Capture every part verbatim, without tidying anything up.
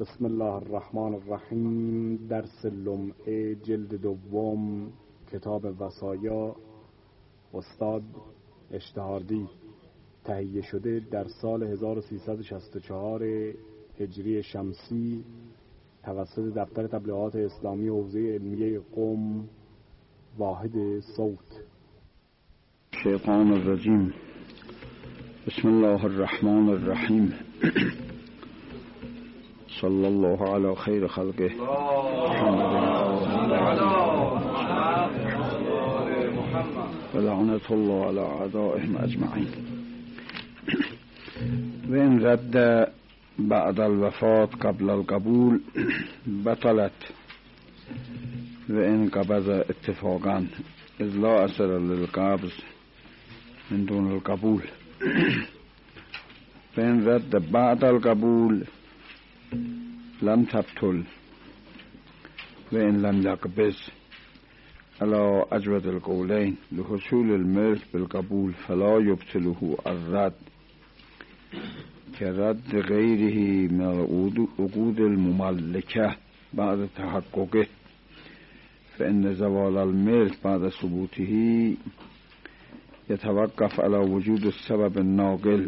بسم الله الرحمن الرحیم. درس لمعه جلد دوم کتاب وصایا، استاد اشتهاردی، تهیه شده در سال هزار و سیصد و شصت و چهار هجری شمسی توسط دفتر تبلیغات اسلامی حوزه علمیه قم، واحد صوت. شیطان الرجیم. بسم الله الرحمن الرحیم. صلی الله علی خیر خلقه و لعنت الله علی اعدائهم اجمعین. و ان رد بعد الوفات قبل القبول بطلت و ان قبض اتفاقا اذ لا اثر للقبض من دون القبول. و ان رد بعد القبول لم تبطل و ان لم يقبض على اجود القولين لحصول الملك بالقبول فلا يبطله الرد كرد غيره من العقود المملكة بعد تحققه، فإن زوال الملك بعد ثبوته يتوقف على وجود السبب الناقل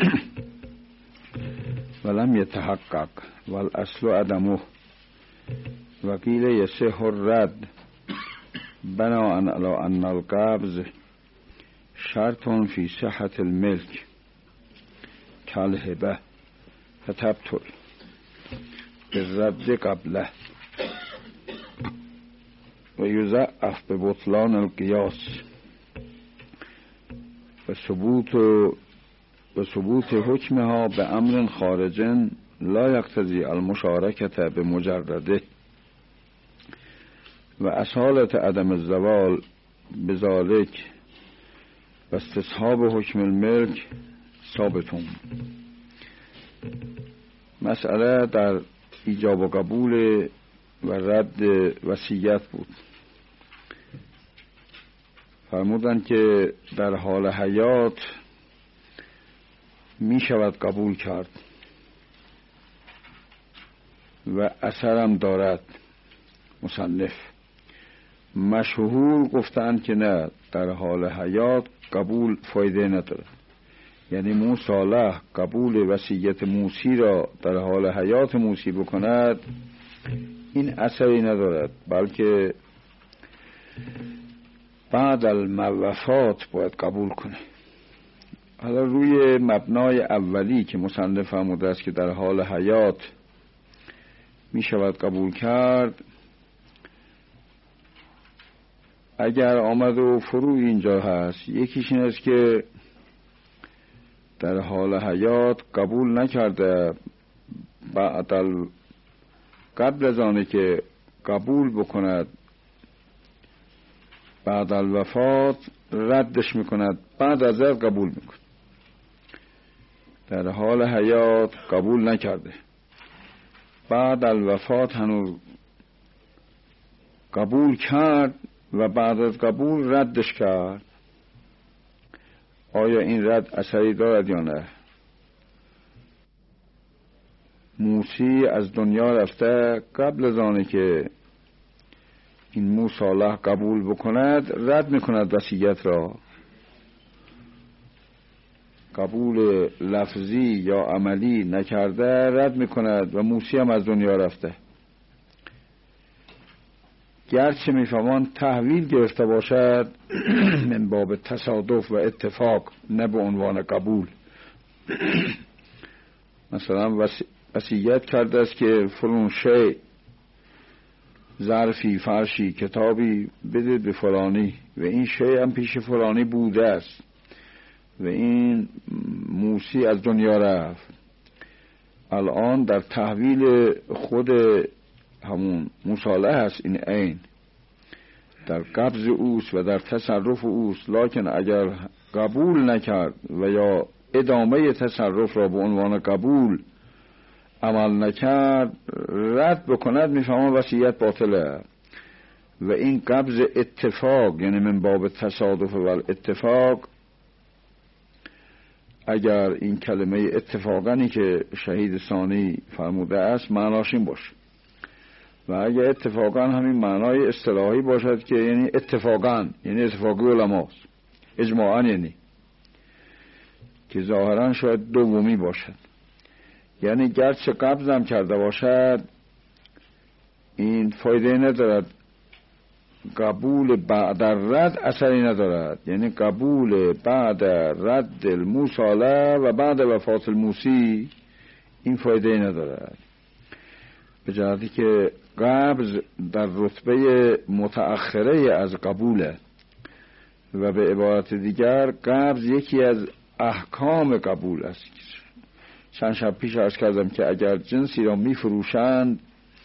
ولم يتحقق والأصل عدمه. وقيل يصح الرد بناء على أن القبض شرط في صحة الملك كالهبة فتبطل بالرد قبله، ويضعف ببطلان القياس وثبوت وثبوت حكمها بأمر خارج لا يقتضي المشاركة بمجرده، وأصالة عدم الزوال بذلك واستصحاب حكم الملك ثابتون. مسئله در ایجاب و قبول و رد وصیت بود. فرمودند که در حال حیات می شود قبول کرد و اثرم دارد. مصنف مشهور گفتند که نه، در حال حیات قبول فایده ندارد. یعنی موسی صالح قبول وصیت موسی را در حال حیات موسی بکند، این اثری ندارد، بلکه بعد الوفات باید قبول کنه. حالا روی مبنای اولی که مصنف فرموده است که در حال حیات می شود قبول کرد، اگر آمد و فرو اینجا هست، یکیش این است که در حال حیات قبول نکرده، بعد قبل از آنه که قبول بکند بعد الوفات ردش میکند، بعد از ذلك قبول میکند. در حال حیات قبول نکرده، بعد الوفات هنوز قبول کرد و بعد از قبول ردش کرد. آیا این رد اثری دارد یا نه؟ موسی از دنیا رفته، قبل از آنه که این موسی صالح قبول بکند رد میکند وصیت را. قبول لفظی یا عملی نکرده رد میکند و موسی هم از دنیا رفته. گرچه میفهمان تحویل گرفته باشد من باب تصادف و اتفاق، نه به عنوان قبول. مثلا وصیت کرده است که فلان شی، ظرفی، فرشی، کتابی بدید به فلانی، و این شی هم پیش فلانی بوده است و این موسی از دنیا رفت. الان در تحویل خود همون مصالحه است، این عین در قبض اوست و در تصرف اوست. لکن اگر قبول نکرد و یا ادامه تصرف را به عنوان قبول عمل نکرد، رد بکند، میفهمم وصیت باطله. و این قبض اتفاق، یعنی من باب تصادف و اتفاق، اگر این کلمه اتفاقانی که شهید ثانی فرموده است معناش این باشه و اگر اتفاقا همین معنای اصطلاحی باشد که یعنی اتفاقا، یعنی اتفاقی علماست، اجماعا، یعنی که ظاهرا شاید دومی باشد، یعنی گرچه قبضم کرده باشد این فایده ندارد، قبول بعد رد اثری ندارد، یعنی قبول بعد رد الموصاله و بعد وفات الموصی این فایده ندارد، به جهتی که قبض در رتبه متأخره از قبوله و به عبارت دیگر قبض یکی از احکام قبول است. چند شب پیش عرض کردم که اگر جنسی را می فروشند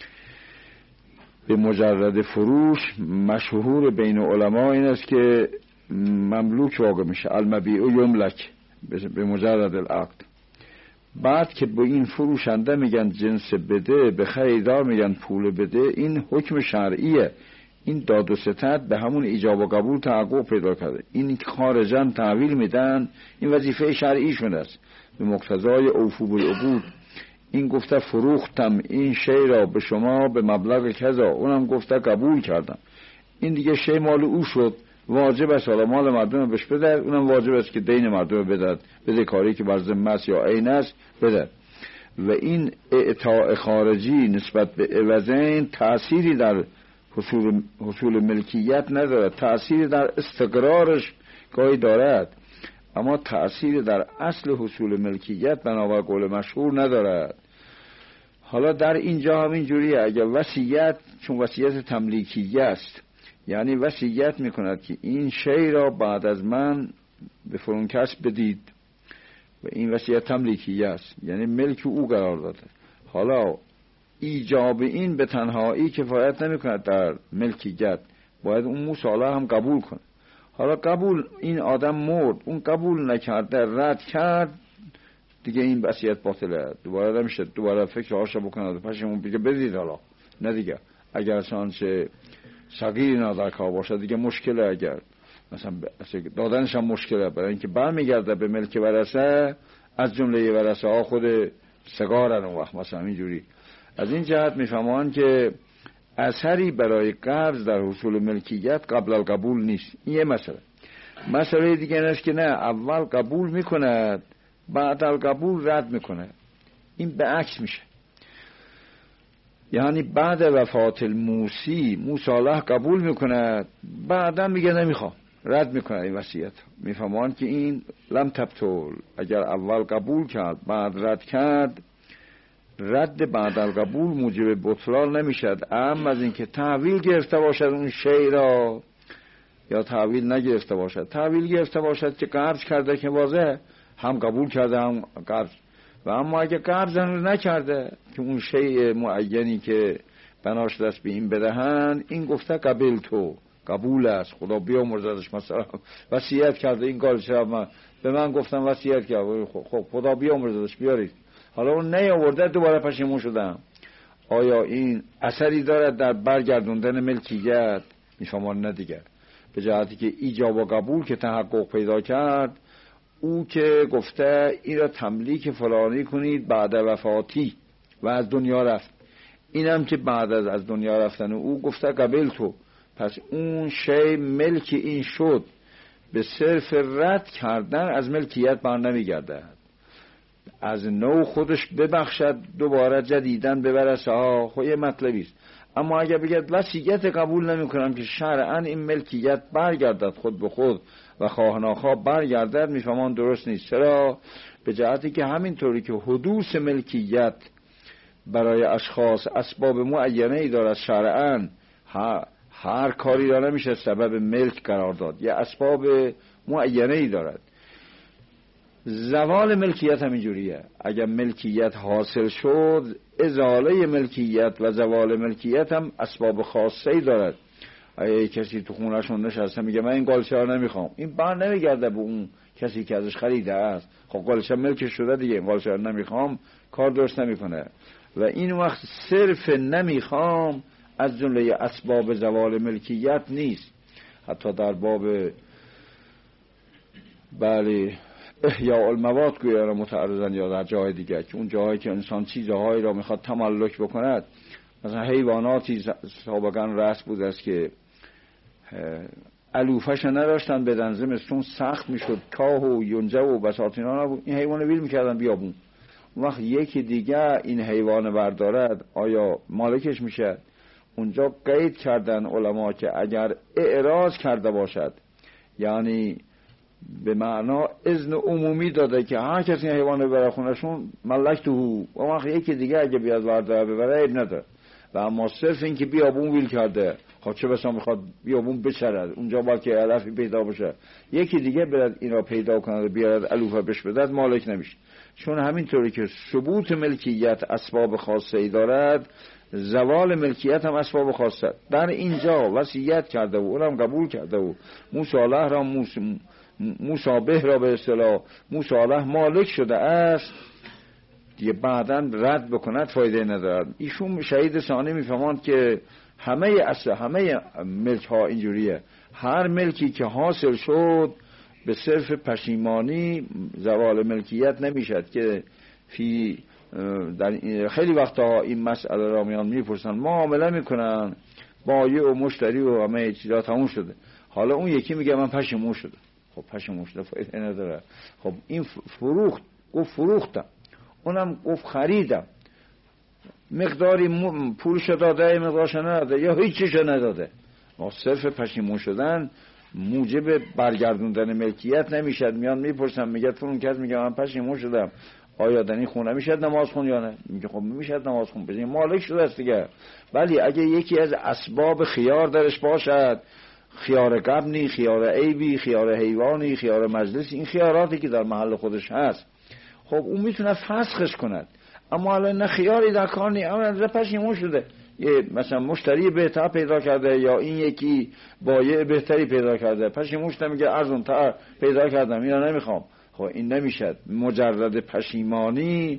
به مجرد فروش مشهور بین علما این است که مملوک واقع میشه، المبیع یملک به مجرد العقد. بعد که به این فروشنده میگن جنس بده، به خریدار میگن پول بده، این حکم شرعیه، این داد و ستد به همون ایجاب و قبول تحقق پیدا کرده. این که خارجاً تحویل میدن این وظیفه شرعیشون است به مقتضای اوفوا بالعقود. این گفته فروختم این شی را به شما به مبلغ کذا، اونم گفته قبول کردم، این دیگه شی مال او شد، واجب است حالا مال مردم بهش بده، اونم واجب است که دین مردم بده، بده کاری که بر ذمه است یا عین است بده. و این اعطاء خارجی نسبت به عوضین تأثیری در حصول حصول ملکیت ندارد، تأثیری در استقرارش گاهی دارد اما تأثیری در اصل حصول ملکیت بنابر قول مشهور ندارد. حالا در اینجا همین جوریه، اگر وصیت، چون وصیت تملیکیه است، یعنی وصیت میکند که این شی را بعد از من به فلان کس بدید و این وصیت تملیکیه است، یعنی ملک او قرار داده. حالا ایجاب این به تنهایی کفایت نمیکند در ملکیت، باید اون موصاله هم قبول کنه. حالا قبول، این آدم مرد، اون قبول نکرده، رد کرد، دیگه این وصیت باطله، دوباره نمیشه، دوباره فکر هاشو بکنه پشمون بگه بدید. حالا نه دیگه، اگر چانچه صغیری نادر کار باشه دیگه مشکله، اگر مثلا دادنش هم مشکله، برای اینکه برمیگرده به ملک ورثه، از جمله ورثه ها خود سگارن اون وقت مثلا اینجوری. از این جهت میفهمان که اثری برای قبض در حصول ملکیت قبل القبول نیست. این یه مسئله. مسئله دیگه این است که نه، اول قبول میکند بعد القبول رد میکنه، این به عکس میشه، یعنی بعد وفات الموصی موصاله قبول میکند، بعدا میگه نمیخوام، رد میکنه این وصیت. میفهمان که این لم تبطل، اگر اول قبول کرد بعد رد کرد، رد بعد القبول موجب بطلان نمیشد، اما از اینکه تحویل گرفته باشد اون شی را یا تحویل نگرفته باشد. تحویل گرفته باشد که قرض کرده که واضح هم قبول کرده هم قرض، و اما اگه قرض نکرده که اون شی معینی که بناش دست به این بدهن، این گفته قبل تو قبول است، خدا بیامرزدش، مثلا وصیت کرده این کار چرا من به من گفتم وصیت کرد، خب خدا بیامرزدش بیارید، حالا اون نیاورده دوباره پشیمون شدم، آیا این اثری دارد در برگردوندن ملکیت؟ میفهمان نه دیگر، به جهتی که ایجاب و قبول که تحقق پیدا کرد، او که گفته این را تملیک فلانی کنید بعد وفاتی و از دنیا رفت، اینم که بعد از از دنیا رفتن او گفته قبل تو، پس اون شی ملک این شد، به صرف رد کردن از ملکیت بر نمیگرده، از نو خودش ببخشد دوباره جدیدن ببرسه ها، خب یه مطلبی است. اما اگر بگید وصیت قبول نمی کنم که شرعاً این ملکیت برگردد خود به خود و خواه ناخواه برگردد، میفهمان درست نیست. چرا؟ به جهتی که همینطوری که حدوث ملکیت برای اشخاص اسباب معینه ای دارد شرعاً، هر کاری را نمیشه سبب ملک قرار داد، یه اسباب معینه ای دارد. زوال ملکیت هم اینجوریه، اگر ملکیت حاصل شد، ازاله ملکیت و زوال ملکیت هم اسباب خاصه ای دارد. اگه کسی تو خونه‌شون نشسته میگه من این قالچه ها نمیخوام، این بر نمیگرده به اون کسی که ازش خریده است، خب قالچه ملکش شده دیگه، این قالچه ها نمیخوام کار درست نمیکنه. و این وقت صرف نمیخوام از جمله اسباب زوال ملکیت نیست. حتی در باب بله احیاء المواد گویا متعرضن یا در جای دیگر که اون جایی که انسان چیزهایی را میخواد تملک بکند، مثلا حیواناتی سابقا رأس بود است که علوفش نداشتن بدن، زمستون سخت میشد، کاه و یونجه و بساط اینا نبود، این حیوان ویل میکردن بیابون. اون وقت یکی دیگه این حیوان بردارد آیا مالکش میشه؟ اونجا قید کردن علما که اگر اعراض کرده باشد، یعنی به معنا اذن عمومی داده که هر کسی حیوان ببره خونشون ملک تو، اون وقت یکی دیگه اگه بیاد برداره ببره عیب نداره. و اما صرف این که بیابون ویل کرده، خب چه بسا میخواد بیابون بچرد، اونجا باید که علفی پیدا باشه، یکی دیگه برد اینا پیدا کنه بیارد علوفه بش بدد، مالک نمیشه. چون همینطوری که ثبوت ملکیت اسباب خاصه ای دارد، زوال ملکیت هم اسباب خاصه. در اینجا وصیت کرده و اونم قبول کرده و موصالح را موس... موسابه را به اصطلاح موصالح مالک شده است، دیگه بعداً رد بکند فایده ندارد. ایشون شهید ثانی میفهمند که همه اصل همه ملک ها اینجوریه، هر ملکی که حاصل شد به صرف پشیمانی زوال ملکیت نمیشد. که فی در خیلی وقتا این مسئله را میان میپرسن، معامله میکنن بایع و مشتری و همه چیزا تموم شده، حالا اون یکی میگه من پشیمون شده. خب پشیمون شده فایده نداره. خب این فروخت، گفت فروختم، اونم گفت خریدم، مقداری پولش داده مقدارش نداده یا هیچیش نداده. صرف پشیمون شدن موجب برگردوندن ملکیت نمیشد. میان میپرسن، میگه فلان کس میگه من پشیمون شدم، آیا در این خونه میشد نماز خون یا نه؟ میگه خب میشد نماز خون، بزنین مالک شده است دیگه. ولی اگه یکی از اسباب خیار درش باشد، خیار قبنی، خیار عیبی، خیار حیوانی، خیار مجلسی، این خیاراتی که در محل خودش هست، خب اون میتونه فسخش کند. اما الان نه خیاری در کار نیست، اما پشیمون شده، یه مثلا مشتری بهتر پیدا کرده یا این یکی بایع بهتری پیدا کرده، پشیمون شده میگه ارزون تر پیدا کردم اینا نمیخوام. خب این نمیشد. مجرد پشیمانی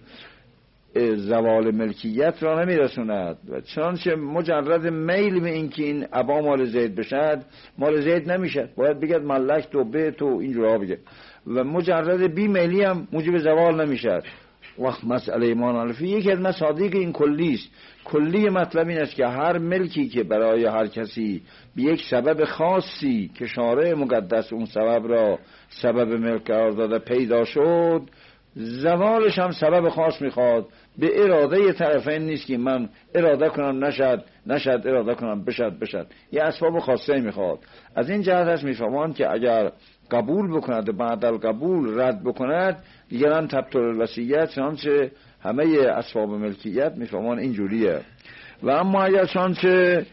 زوال ملکیت را نمیرسوند. چنانچه مجرد میل به این که این ابا مال زید بشد، مال زید نمیشد، باید بگد ملک تو به تو اینجورا بگه. و مجرد بی میلی هم موجب زوال نمیشد. وقت مسئله ایمان الفی یکی از مصادیق این کلی است. کلی مطلب این است که هر ملکی که برای هر کسی به یک سبب خاصی که شارع مقدس اون سبب را سبب ملک قرار داده پیدا شد، زوالش هم سبب خاص میخواد. به اراده طرفین نیست که من اراده کنم نشد نشد، اراده کنم بشد بشد، یه اسباب خاصه میخواد. از این جهت هست میفهمان که اگر قبول بکند بعد القبول رد بکند، دیگران تبطل الوصیت، چنانچه همه اسباب ملکیت میفهمان اینجوریه. و اما اگر چنانچه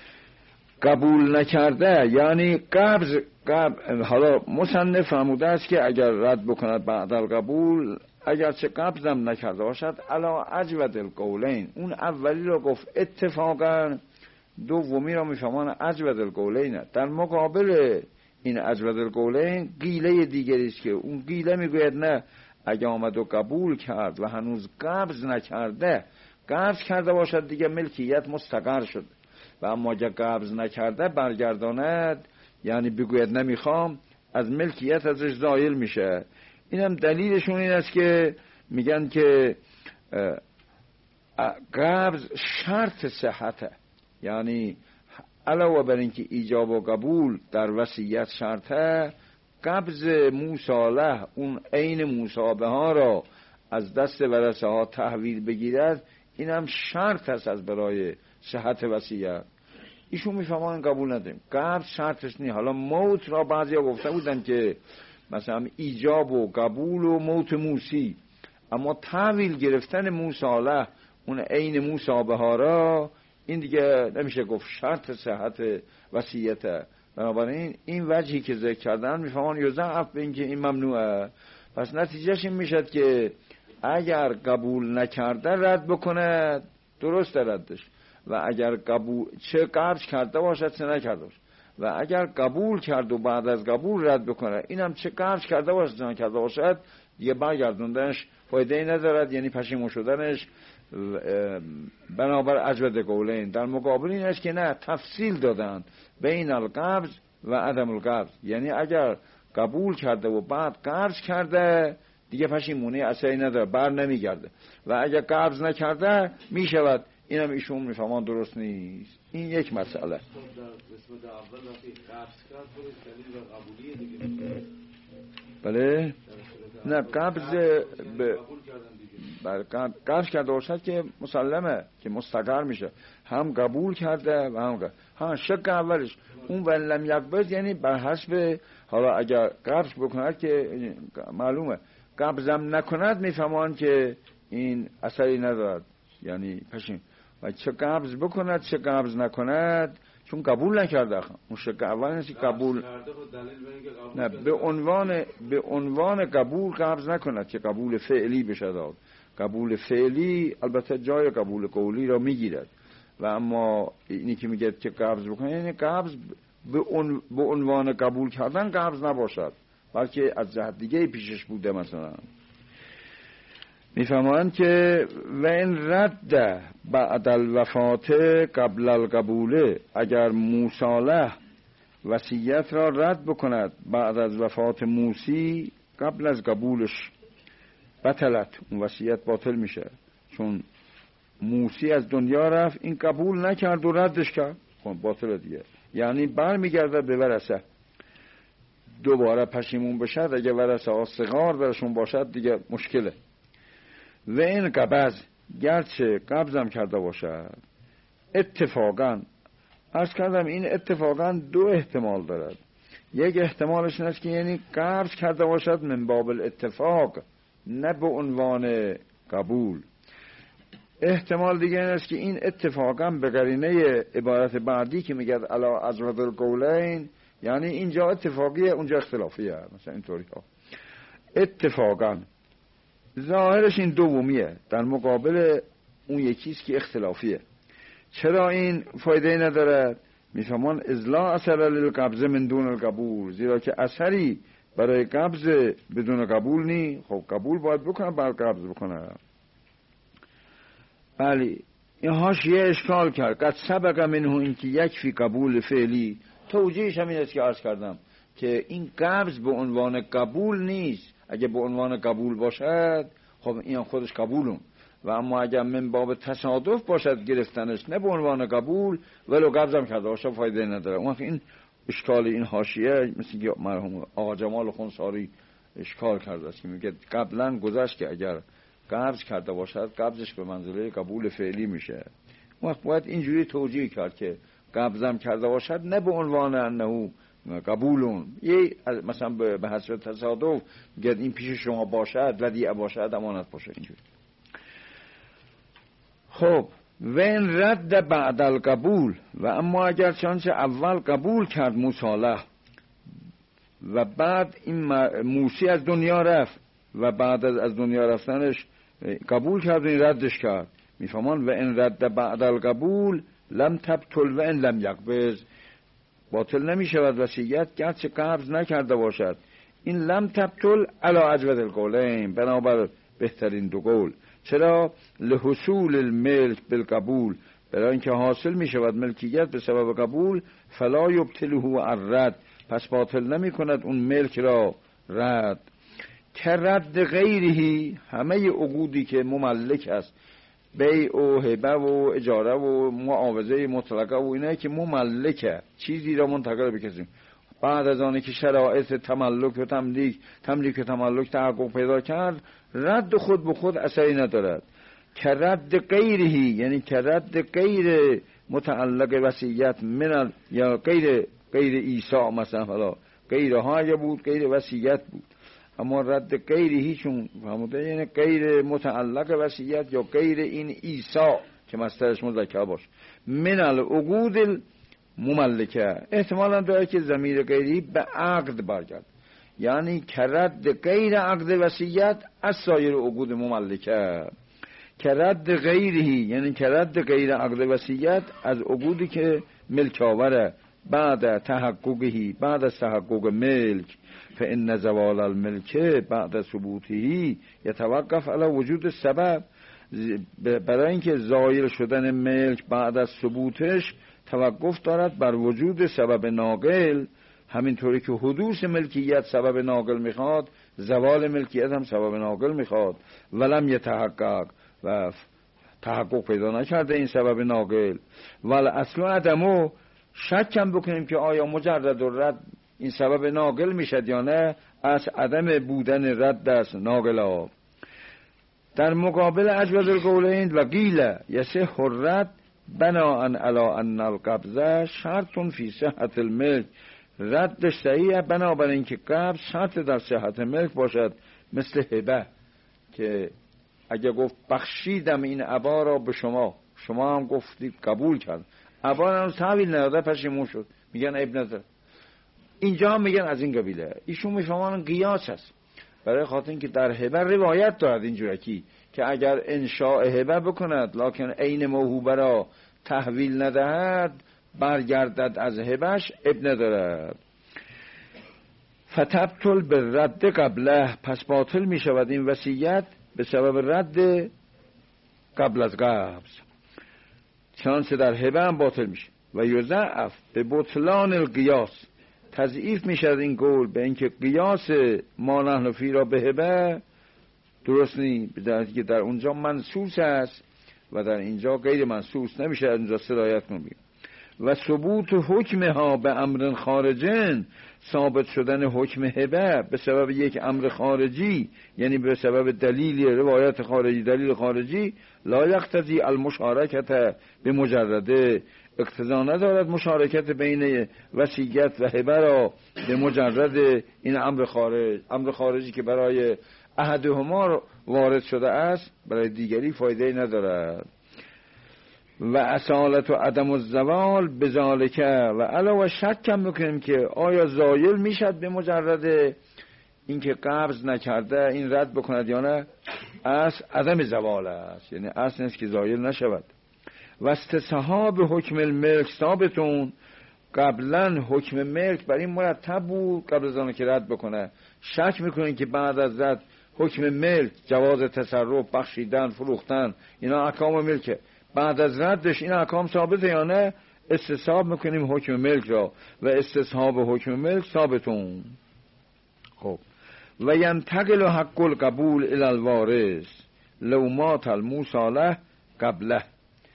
قبول نکرده، یعنی قبض قبض حالا مصنف فرموده است که اگر رد بکند بعد القبول، اگر چه قبضم نکرده باشد علا اجود القولین، اون اولی رو گفت اتفاقا، دومی رو میفهمان اجود القولین. در مقابل این اجود القولین قیله دیگری است که اون قیله میگوید نه، اگه آمد و قبول کرد و هنوز قبض نکرده، قبض کرده باشد دیگه ملکیت مستقر شد. و اما اگه قبض نکرده برگرداند، یعنی بگوید نمیخوام، از ملکیت ازش زائل میشه. اینم دلیلشون این است که میگن که قبض شرط صحته، یعنی علاوه بر اینکه ایجاب و قبول در وصیت شرطه، قبض موصالح اون عین مصابه ها را از دست ورثه ها تحویل بگیرد، اینم شرط است از برای صحت وصیت. ایشون میفهمان قبول نداریم، قبض شرطش نیست. حالا موت را بعضیا گفته بودن که مثلا ایجاب و قبول و موت موسی، اما تحویل گرفتن موصالح اون عین مصابه ها را، این دیگه نمیشه گفت شرط صحت وصیت. بنابراین این وجهی که ذکر کردن میفهمان یضعف به این که این ممنوعه. پس نتیجهش این میشد که اگر قبول نکرده رد بکنه، درست ردش، و اگر قبول چه قبض کرده باشد چه نکرده باشد، و اگر قبول کرد و بعد از قبول رد بکنه، اینم چه قبض کرده باشد چه نکرده باشد، دیگه برگردوندنش فایده ای ندارد، یعنی پشیمون شدنش بنابر اجود قولین. در مقابل این است که نه، تفصیل دادن بین القبض و عدم القبض، یعنی اگر قبول کرده و بعد قبض کرده دیگه پشیمونی اثری نداره، بر نمیگرده. و اگه قبض نکرده میشود. اینم ایشون میفهمان درست نیست. این یک مسئله. در قسمت اول وقتی قبض کرد خودش دلیل بر قبولیه دیگه. بله نه قبض به قبض کرده باشد که مسلمه که مستقر میشه، هم قبول کرده و هم قبض. ها شک اولش اون ولم یقبض یعنی بر حسب، حالا اگر قبض بکند که معلومه، قبضم نکند میفهمان که این اثری ندارد، یعنی پشیم. و چه قبض بکند چه قبض نکند چون قبول نکرده. اون شک اول نیست قبول نه به عنوان به عنوان قبول قبض نکند که قبول فعلی بشه داد. قبول فعلی البته جای قبول قولی را میگیرد و اما اینی که میگه که قبض بکنه یعنی قبض به عنوان قبول کردن قبض نباشد، بلکه از جهت دیگه پیشش بوده. مثلا میفهمند که و این رد بعد الوفات قبل القبول، اگر موصالح وصیت را رد بکند بعد از وفات موسی قبل از قبولش، بطلت، اون وصیت باطل میشه. چون موسی از دنیا رفت این قبول نکرد و ردش کرد، خب باطل دیگه. یعنی بر میگرده به ورثه، دوباره پشیمون بشد. اگه ورثه ها صغار درشون باشد دیگه مشکله. و این قبض گرچه قبضم کرده باشد اتفاقا، عرض کردم این اتفاقا دو احتمال دارد. یک احتمالش این است که یعنی قبض کرده باشد من باب الاتفاق نه به عنوان قبول. احتمال دیگه این است که این اتفاقا به قرینه عبارت بعدی که میگه الا ازود القولین، یعنی اینجا اتفاقیه اونجا اختلافیه، مثلا اینطوری ها. اتفاقا ظاهرش این دومیه در مقابل اون یکیست که اختلافیه. چرا این فایده نداره؟ میفهمان ازلا اثر للقبض من دون القبول، زیرا که اثری برای قبض بدون قبول نی. خب قبول باید بکنه بعد قبض بکنه. بله این حاشیه اشکال کرد. قد سبق منه این که یک فی قبول فعلی، توجیهش همین است که عرض کردم که این قبض به عنوان قبول نیست. اگه به عنوان قبول باشد خب این خودش قبولون، و اما اگر من باب تصادف باشد گرفتنش نه به عنوان قبول ولو قبضم کرده باشه فایده نداره. اون این اشکال این حاشیه مثل که مرحوم آقا جمال خونساری اشکال کرده است که میگه قبلا گذشت که اگر قبض کرده باشد قبضش به منزله قبول فعلی میشه. اون وقت باید اینجوری توجیه کرد که قبضم کرده باشد نه به عنوان انه قبولون، یه مثلا به حسب تصادف گرد این پیش شما باشد ودیعه باشد امانت باشه اینجوری. خب و این رد بعد القبول، و اما اگر چنانچه اول قبول کرد مصالح و بعد این موسی از دنیا رفت و بعد از از دنیا رفتنش قبول کرد و این ردش کرد، میفهمان و این رد بعد القبول لم تبطل و این لم یقبض، باطل نمی شود وصیت گرچه قبض نکرده باشد. این لم تبطل علی اجود القولین، بنابر بهترین دو قول. چرا؟ لحصول الملک بالقبول، برای اینکه حاصل می شود ملکیت به سبب قبول. فلا یبطله الرد، پس باطل نمی کند اون ملک را رد. که رد غیرهی، همه عقودی که مملک است، بیع و هبه و اجاره و معاوضه مطلقه و اینه که مملکه، چیزی را منتقل به کسی بعد از آنه که شرایط تملک و تملیک تملیک و تملک تحقق پیدا کرد رد خود به خود اثری ندارد. که رد غیرهی یعنی که رد غیر متعلق وصیت من یا غیر غیر عیسی مثلا، حالا غیر های بود غیر وصیت بود، اما رد غیرهی چون فهموده یعنی غیر متعلق وصیت یا غیر این عیسی که مصدرش مذکر باشه. من العقود مملکه، احتمالا داره که ضمیر غیری به عقد برگرد، یعنی که رد غیر عقد وصیت از سایر عقود مملکه. که رد غیرهی یعنی که رد غیر عقد وصیت از عقودی که ملک آوره بعد تحققهی، بعد از تحقق ملک. فإن زوال الملک بعد ثبوته یتوقف علی وجود سبب، برای اینکه زایل شدن ملک بعد از ثبوتش توقف دارد بر وجود سبب ناقل. همینطوری که حدوث ملکیت سبب ناقل میخواد، زوال ملکیت هم سبب ناقل میخواد. ولم یتحقق، و تحقق پیدا نکرده این سبب ناقل. ول اصل عدمو، شک هم بکنیم که آیا مجرد رد این سبب ناقل میشد یا نه، از عدم بودن رد است ناقل ها. در مقابل اجوز القولین و قیل یصح الرد بناء علی ان القبضه شرط فی صحت الملک، ردش صحیح بنابراین اینکه قبض شرط در صحت ملک باشد، مثل هبه که اگه گفت بخشیدم این عبا را به شما، شما هم گفتید قبول کرد، عبا را تحویل نداده پشیمون شد، میگن عیب نداره. اینجا هم میگن از این قبیله. ایشون میفهمن قیاس است، برای خاطر اینکه در هبه روایت دارد اینجوری که اگر انشاء هبه بکند لکن عین موهوبه را تحویل ندهد، برگردد از هبهش، عیب ندارد. فتبطل به رد قبله، پس باطل می شود این وصیت به سبب رد قبل از قبض، چنانچه در هبه هم باطل میشه. و یضعف به بطلان القیاس، تضعیف می شود این قول به اینکه قیاس ما نحن فی را به هبه درست نی، به درستی که در اونجا منصوص است و در اینجا غیر منصوص نمیشه اونجا صدایت کنیم. و ثبوت حکمها به امر خارجن، ثابت شدن حکم هبه به سبب یک امر خارجی، یعنی به سبب دلیل روایت خارجی، دلیل خارجی، لا یقتضی المشارکت به مجرده، اقتضا ندارد مشارکت بین وصیت و هبه را به مجرد این امر خارج. امر خارجی که برای احدهما وارد شده است برای دیگری فایده ندارد. و اصالت و عدم الزوال بذالکه، و علاوه شک هم میکنیم که آیا زایل میشد به مجرد اینکه قبض نکرده این رد بکند یا نه، از عدم زوال است، یعنی اصل نیست که زایل نشود. و استصحاب حکم الملک ثابتون، قبلا حکم ملک بر این مرتب بود قبل از آن که رد بکنه. شک میکنیم که بعد از رد حکم ملک، جواز تصرف، بخشیدن، فروختن، اینا احکام ملکه، بعد از ردش این احکام ثابته یا نه، استصحاب میکنیم حکم ملک را. و استصحاب حکم ملک ثابتون. خب و ینتقل حق القبول الی الوارث لو مات الموصی قبله،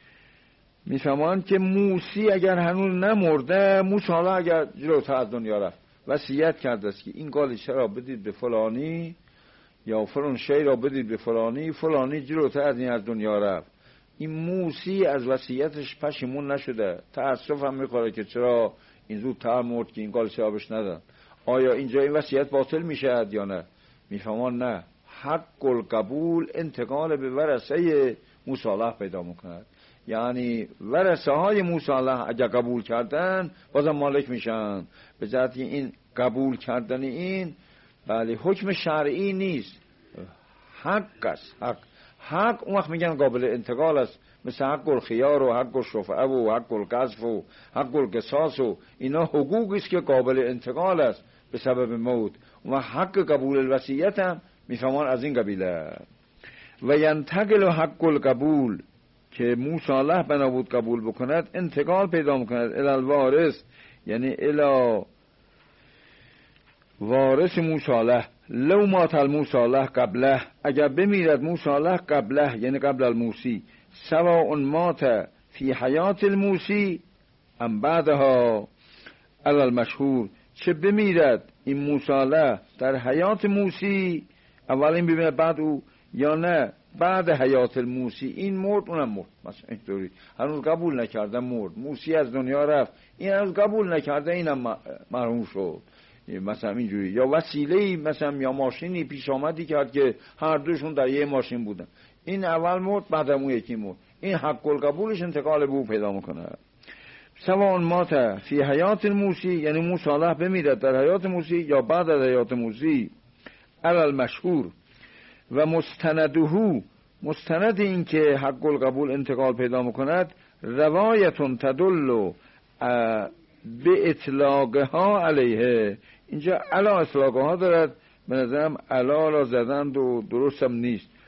میفهمان که موسی اگر هنوز نمرده، موسی اگر جلوتر از دنیا رفت وصیت کرده است که این قالیچه را بدید به فلانی یا فلان شی را بدید به فلانی، فلانی جلوتر از این از دنیا رفت، این موسی از وصیتش پشیمون نشده، تأسف هم میخوره که چرا این زودتر مرد که این قالیچه را بهش ندن. آیا اینجا این وصیت باطل میشه یا نه؟ میفهمان نه، حق القبول انتقال به ورثه موسی پیدا میکند، یعنی ورثه های موسی اگر قبول کردن بازم مالک میشن. به جهت این قبول کردن این بله حکم شرعی نیست، حق است. حق حق اون وقت میگن قابل انتقال است، مثل حق الخیار و حق الشفعه و حق القذف و حق القصاص و اینا حقوقی است که قابل انتقال است به سبب موت. و حق قبول الوصیت هم میفهمان از این قبیله. و ینتقل حق القبول که موسی بنا بود قبول بکند، انتقال پیدا میکند الی الوارث، یعنی الی وارث موسی. لو مات الموسی قبله، اگر بمیرد موسی قبله یعنی قبل الموسی، سواء مات فی حیات الموسی ام بعدها علی المشهور، چه بمیرد این موسی در حیات موسی، اول این بمیرد بعد او، یا نه بعد حیات الموسی این مرد اونم مرد، مثلا اینطوری هنوز قبول نکرده مرد، موسی از دنیا رفت این هنوز قبول نکرده اینم مرحوم شد، مثلا اینجوری. یا وسیله‌ای مثلا یا ماشینی پیش آمدی کرد که هر دوشون در یه ماشین بودن، این اول مرد بعدم اون یکی مرد، این حق القبولش انتقال به او پیدا میکنه. سواء مات فی حیات الموسی، یعنی موسی بمیرد در حیات موسی یا بعد از حیات موسی، علی المشهور. و مستندهو، مستند این که حق القبول انتقال پیدا میکند، روایتون تدل به اطلاقها علیه، اینجا علا اطلاقها دارد، به نظرم علا را زدند و درستم نیست،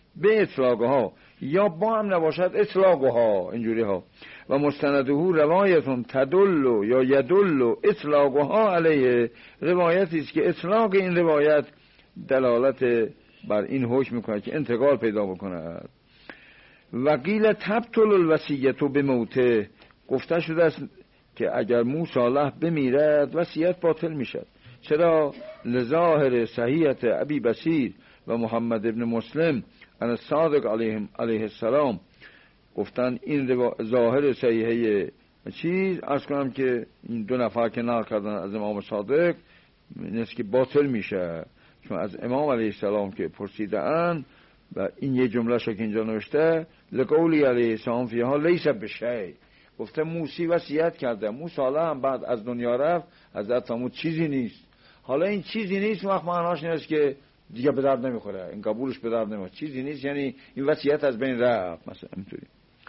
به اطلاقها یا با هم نباشد اطلاقها اینجوری ها. و مستنده روایتون تدل یا یدل اطلاقها علیه، روایتی است که اطلاق این روایت دلالت بر این حکم میکنه که انتقال پیدا بکند. و قیل تبطل الوصیت به موته، گفته شده است که اگر موسی بمیرد وصیت باطل میشد. چرا؟ لظاهر صحیحت ابی بصیر و محمد ابن مسلم ان صادق علیه علیه السلام، گفتن این ظاهر صحیحه چیز از کنم که این دو نفر که نقل کردن از امام صادق نیست که باطل میشه، چون از امام علیه السلام که پرسیدن و این یه جمله شو که اینجا نوشته لقولی علیه السلام فیها لیس بشیء، گفته موسی وصیت کرده، موسی هم بعد از دنیا رفت، حضرت فرمود چیزی نیست. حالا این چیزی نیست وقت معناش نیست که دیگه به درد نمیخوره، این قبولش به درد نمیخوره. چیزی نیست یعنی این وصیت از بین رفت مثلا اینطوری.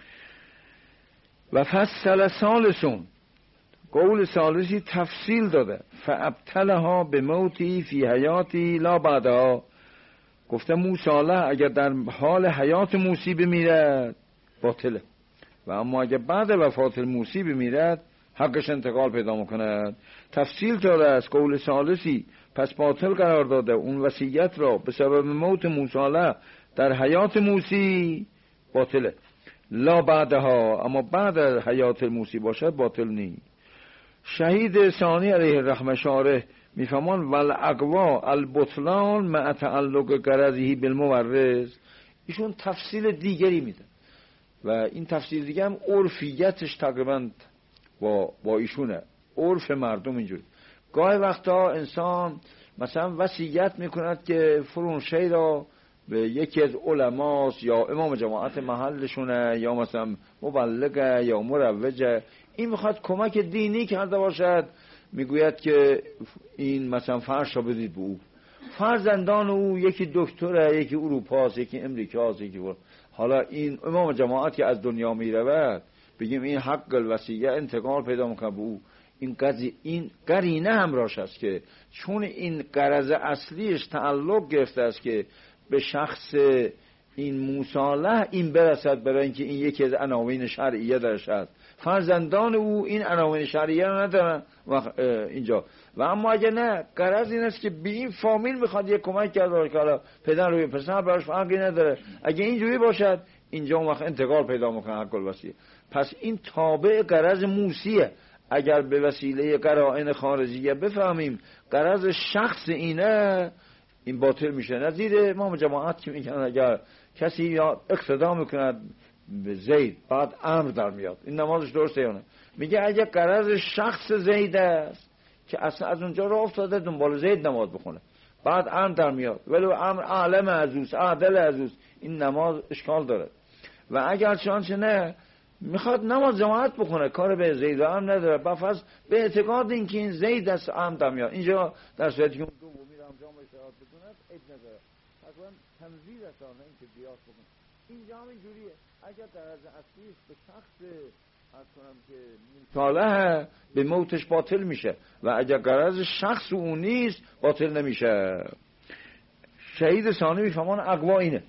و فصل ثالثون، قول ثالثی تفصیل داده، فابتلها به موتی فی حیاتی لا بعدها، گفته موسی اگر در حال حیات موسی بمیرد باطله، و اما اگر بعد وفات موسی بمیرد حقش انتقال پیدا میکند. تفصیل داده است قول ثالثی پس باطل قرار داده اون وصیت را به سبب موت موسی در حیات موسی باطله، لا بعدها، اما بعد از حیات موسی باشد باطل نیست. شهید ثانی علیه الرحمه شارح میفهمان والاقوا البطلان مع تعلق غرضه بالمورث، ایشون تفصیل دیگری میده و این تفصیل دیگه هم عرفیتش تقریبا با با ایشونه، عرف مردم اینجوری. گاهی وقتا انسان مثلا وصیت میکند که فلان شی را به یکی از علماست یا امام جماعت محلشونه یا مثلا مبلغه یا مروجه، این میخواد کمک دینی کرده باشد، میگوید که این مثلا فرش را بدید به او، فرزندان او یکی دکتره، یکی اروپاست، یکی امریکاست، یکی بر. حالا این امام جماعت که از دنیا میرود بگیم این حق الوصیه انتقال پیدا میکنه به او، این قضیه این قرینه همراهش است که چون این غرض اصلیش تعلق گرفته است که به شخص این موسی این برسد، برای اینکه این یکی از عناوین شرعیه درش است، فرزندان او این عناوین شرعیه رو ندارن اینجا. و اما اگه نه غرض این است که به این فامیل میخواد یک کمک کرده که حالا پدر روی پسر براش فرقی نداره، اگه اینجوری باشد اینجا اون وقت انتقال پیدا میکنه حق الوصیه. پس این تابع غرض موسیه. اگر به وسیله قرائن خارجیه بفهمیم غرض شخص اینه، این باطل میشه. نظیر امام جماعت که میگن اگر کسی یا اقتدا میکند به زید بعد امر در میاد، این نمازش درسته یا نه؟ میگه اگر غرض شخص زید است که اصلا از اونجا راه افتاده دنبال زید نماز بخونه، بعد امر در میاد ولو امر عالم عزوز عادل عزوز، این نماز اشکال داره. و اگر چانچه نه میخواد نماز جماعت بکنه، کار به زید و امر نداره، بفرض به اعتقاد این که این زید است امر در میاد، اینجا در صورتی که اون دو امیر انجام اشتراط بکنه عیب نداره. اصلا تنزیل است نه اینکه بیاس بکنه. اینجا هم اینجوریه، اگر غرض اصلیش به شخص از کنم که صالح به موتش باطل میشه و اگر غرض شخص اون نیست باطل نمیشه. شهید ثانی میفهمان اقوا اینه،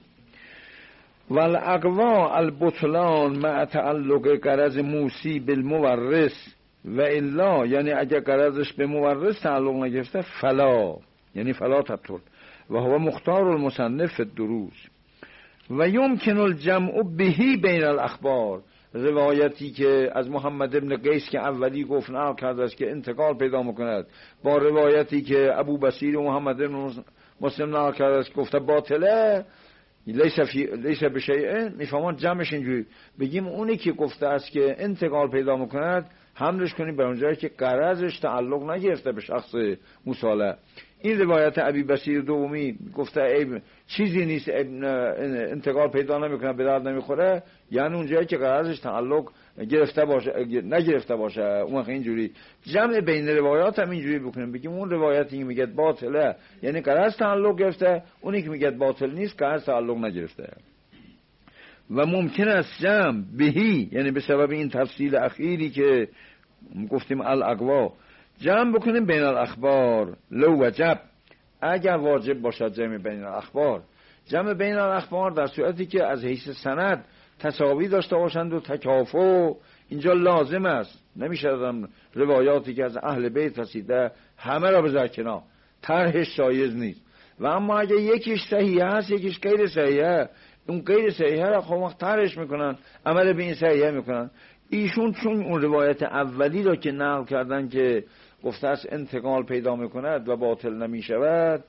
والاقوا البطلان مع تعلق غرض موسی بالمورث و الا، یعنی اگر غرضش به مورث تعلق نگرفته فلا، یعنی فلا تبطل. و هو مختار المصنف الدروس. و یمکن الجمع بهی بین الاخبار، روایتی که از محمد ابن قیس که اولی گفت نقل کرده است که انتقال پیدا میکند با روایتی که ابو بصیر و محمد ابن مسلم نقل کرده است گفته باطله لیس فی لیس بشیء، میفهمون جمعش اینجوری بگیم اونی که گفته است که انتقال پیدا میکند حملش کنیم به اونجایی که غرضش تعلق نگرفته به شخص موسی. این روایت ابی بصیر دومی گفته ای چیزی نیست انتقال پیدا نمیکنه به درد نمیخوره، یعنی اونجایی که غرضش تعلق گرفته باشه نگرفته باشه اون وقت اینجوری جمع بین روایات هم اینجوری بکنیم بگیم اون روایتی که میگه باطله یعنی غرض تعلق گرفته، اونی که میگه باطل نیست غرض تعلق نگرفته. و ممکن است جمع بهی، یعنی به سبب این تفصیل اخیری که گفتیم الاقوا، جمع بکنیم بین الاخبار لو وجب، اگر واجب باشد جمع بین الاخبار، جمع بین الاخبار در صورتی که از حیث سند تساوی داشته باشند و تکافؤ اینجا لازم است. نمیشه روایاتی که از اهل بیت رسیده همه را بذار کنار، طرحش جایز نیست. و اما اگه یکیش صحیح هست یکیش غیر صحیحه، اون غیر صحیحه را خب وقت طرحش میکنن، عمل به این صحیحه میکنن. ایشون چون اون روایت اولی را که نقل کردن که گفته است انتقال پیدا میکند و باطل نمیشود،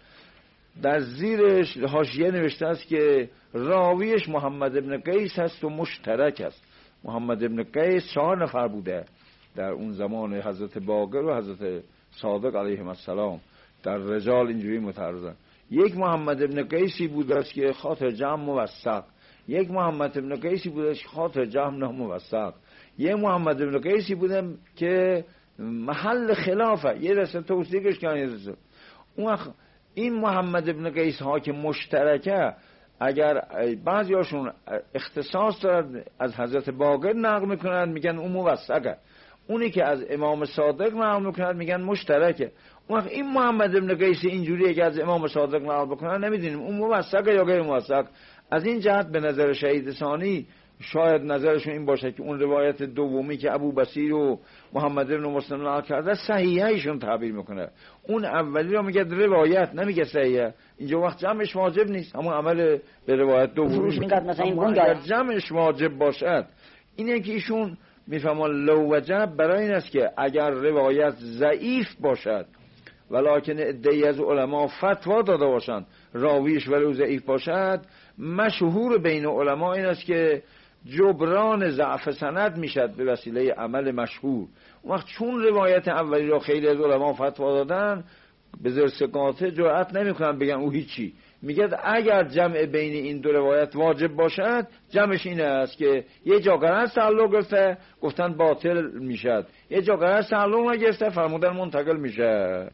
در زیرش حاشیه نوشته است که راویش محمد ابن قیس هست و مشترک است. محمد ابن قیس چهار نفر بوده در اون زمان حضرت باقر و حضرت صادق علیهم السلام، در رجال اینجوری متعرضن. یک محمد ابن قیسی بوده است که خاطر جمع موثق، یک محمد ابن قیسی بوده است که خاطر جمع ناموثق، یک محمد ابن قیسی بوده که محل خلافه، یه دسته توثیقش کنه. اون این محمد ابن قیس ها که مشترکه، اگر بعضی هاشون اختصاص دارد از حضرت باقر نقل میکنند میگن اون موثقه، اونی که از امام صادق نقل میکنند میگن مشترکه. اون این محمد ابن قیس اینجوریه که از امام صادق نقل بکنن نمیدونیم اون موثقه یا غیر موثق. از این جهت به نظر شهید ثانی شاید نظرشون این باشه که اون روایت دومی که ابو بصیر و محمد ابن مسلم نقل کرده صحیحه ایشون تعبیر میکنه، اون اولی رو میگه روایت نمیگه صحیحه. اینجا وقت جمعش واجب نیست، همون عمل به روایت دومی میگه. اگر جمعش واجب باشد اینه که ایشون میفهمن لو وجب برای این است که اگر روایت ضعیف باشد ولکن ادعی از علما فتوا داده باشند راویش ولو ضعیف باشد، مشهور بین علما این است که جبران ضعف سند میشد به وسیله عمل مشهور. وقت چون روایت اولی را خیلی از علما فتوا دادن، به زرس قاطع جرأت نمیکنن بگن او هیچی، میگه اگر جمع بین این دو روایت واجب باشد جمعش اینه است که یه جا قرار تعلق گرفته گفتن باطل میشد، یه جا قرار تعلق نگرفته فرمودن منتقل میشه.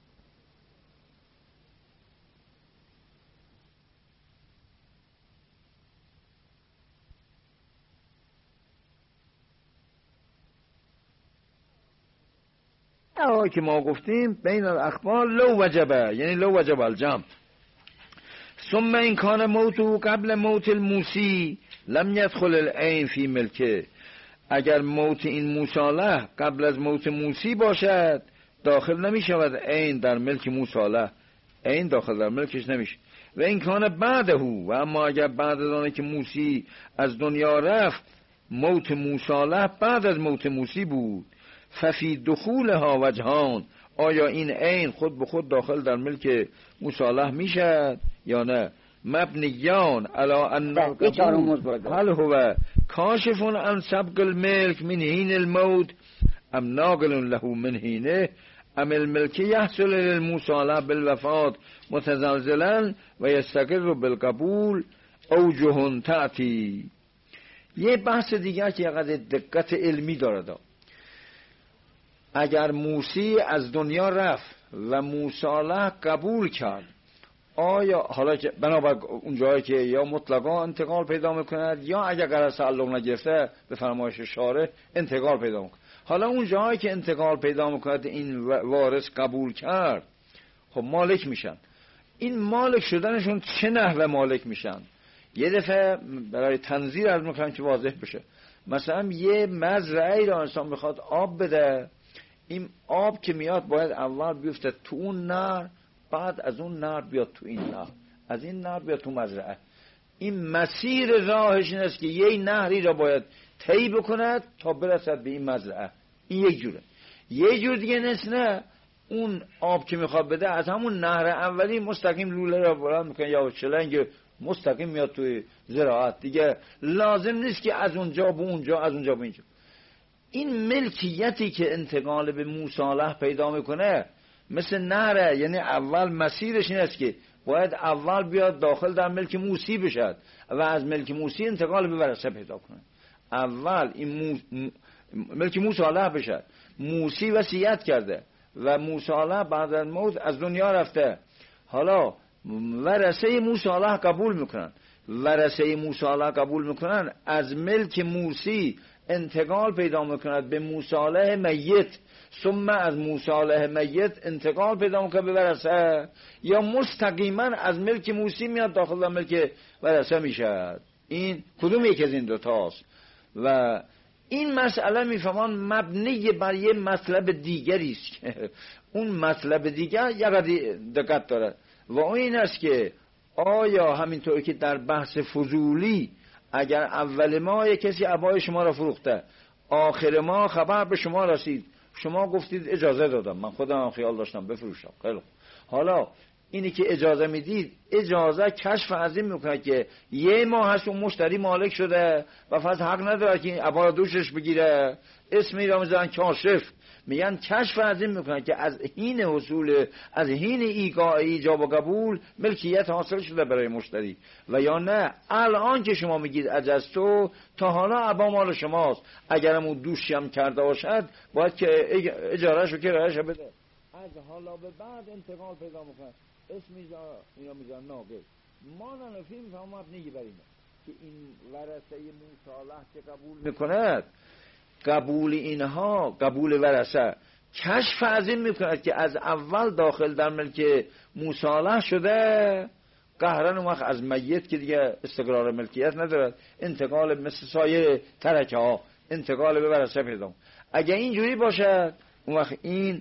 آه که ما گفتیم بین الاخبار لو وجبه، یعنی لو وجب الجمع. ثم این کان موتو قبل موت الموسی لم يدخل العین فی ملکه، اگر موت این موصالح قبل از موت موسی باشد داخل نمی شود عین در ملک موصالح، عین داخل در ملکش نمیشه. و این کان بعده، و اما اگر بعد از آنه که موسی از دنیا رفت موت موصالح بعد از موت موسی بود، ففی دخولها وجهان، آیا این عین خود به خود داخل در ملک موصالح میشد یا نه؟ مبنیان علی ان هل هو کاشف عن سبق الملک من حین الموت ام ناقل له من حینه ام الملک یحصل للموصالح بالوفات متزلزلا و یستقر بالقبول اوجه تأتی. یه بحث دیگه که یقدر دقت علمی داره، اگر موسی از دنیا رفت و موصالح قبول کرد، آیا حالا که بنابر اون جایی که یا مطلقا انتقال پیدا میکند یا اگر قرار تعلق نگرفته به فرمایش شارع انتقال پیدا میکند، حالا اون جایی که انتقال پیدا میکند این وارث قبول کرد، خب مالک میشن. این مالک شدنشون چه نحوه مالک میشن؟ یه دفعه برای تنظیر از میکنم که واضح بشه. مثلا یه مزرعه را انسان میخواد آب بده، این آب که میاد باید اول بیفته تو اون نهر، بعد از اون نهر بیاد تو این نهر، از این نهر بیاد تو مزرعه. این مسیر راهش این است که یه نهری را باید طی بکند تا برسد به این مزرعه. این یک جوره. یه جور دیگه نیست، نه اون آب که میخواد بده از همون نهر اولی مستقیم لوله را بلند میکنه یا چلنگ مستقیم میاد توی زراعت دیگه، لازم نیست که از اونجا به اونجا از اونجا به اینجا. این ملکیتی که انتقال به موصالح پیدا میکنه مثل نهره، یعنی اول مسیرش این است که باید اول بیاد داخل در ملک موسی بشد و از ملک موسی انتقال به ورثه پیدا کنه. اول این مو... ملک موصالح بشد. موسی وصیت کرده و موصالح بعد از موت از دنیا رفته، حالا ورثه موصالح قبول میکنن، ورثه موصالح قبول میکنن از ملک موسی انتقال پیدا میکند به مصالح میت، ثم از مصالح میت انتقال پیدا میکند به ورثه، یا مستقیما از ملک موسی میاد داخل در ملک ورثه میشد. این کدوم یک از این دوتاست؟ و این مسئله میفهمان مبنی بر یه مطلب دیگری است که اون مطلب دیگر یه دقت داره و اون این است که آیا همینطور که در بحث فضولی اگر اول ماه کسی عبای شما را فروخته، آخر ماه خبر به شما رسید، شما گفتید اجازه دادم، من خودم هم خیال داشتم بفروشم، خیلی حالا اینی که اجازه میدید، اجازه کشف از این میکنه که یه ماه هست اون مشتری مالک شده و فقط حق نداره که عبا دوشش بگیره، اسمی را میزنن کاشف، میگن کشف از این میکنه که از حین حصول، از حین ایقاع ایجاب و قبول ملکیت حاصل شده برای مشتری، و یا نه الان که شما میگید اجازتو تا حالا عبا مال شماست، اگرم اون دوشی هم کرده باشد باید که اجارهشو که رهش بده. از حالا به بعد انتقال پیدا میکنه، اسم یا میزن ناقل. ما نفیم فهمت نیگی برینه که این ورثه مصالح که قبول میکند، قبول اینها، قبول ورثه کشف از این میکند که از اول داخل در ملک مصالح شده، قهرن اون وقت از میت که دیگه استقرار ملکیت ندارد، انتقال مثل سایر ترکه ها انتقال به ورثه پیدا. اگه اینجوری باشد اون وقت این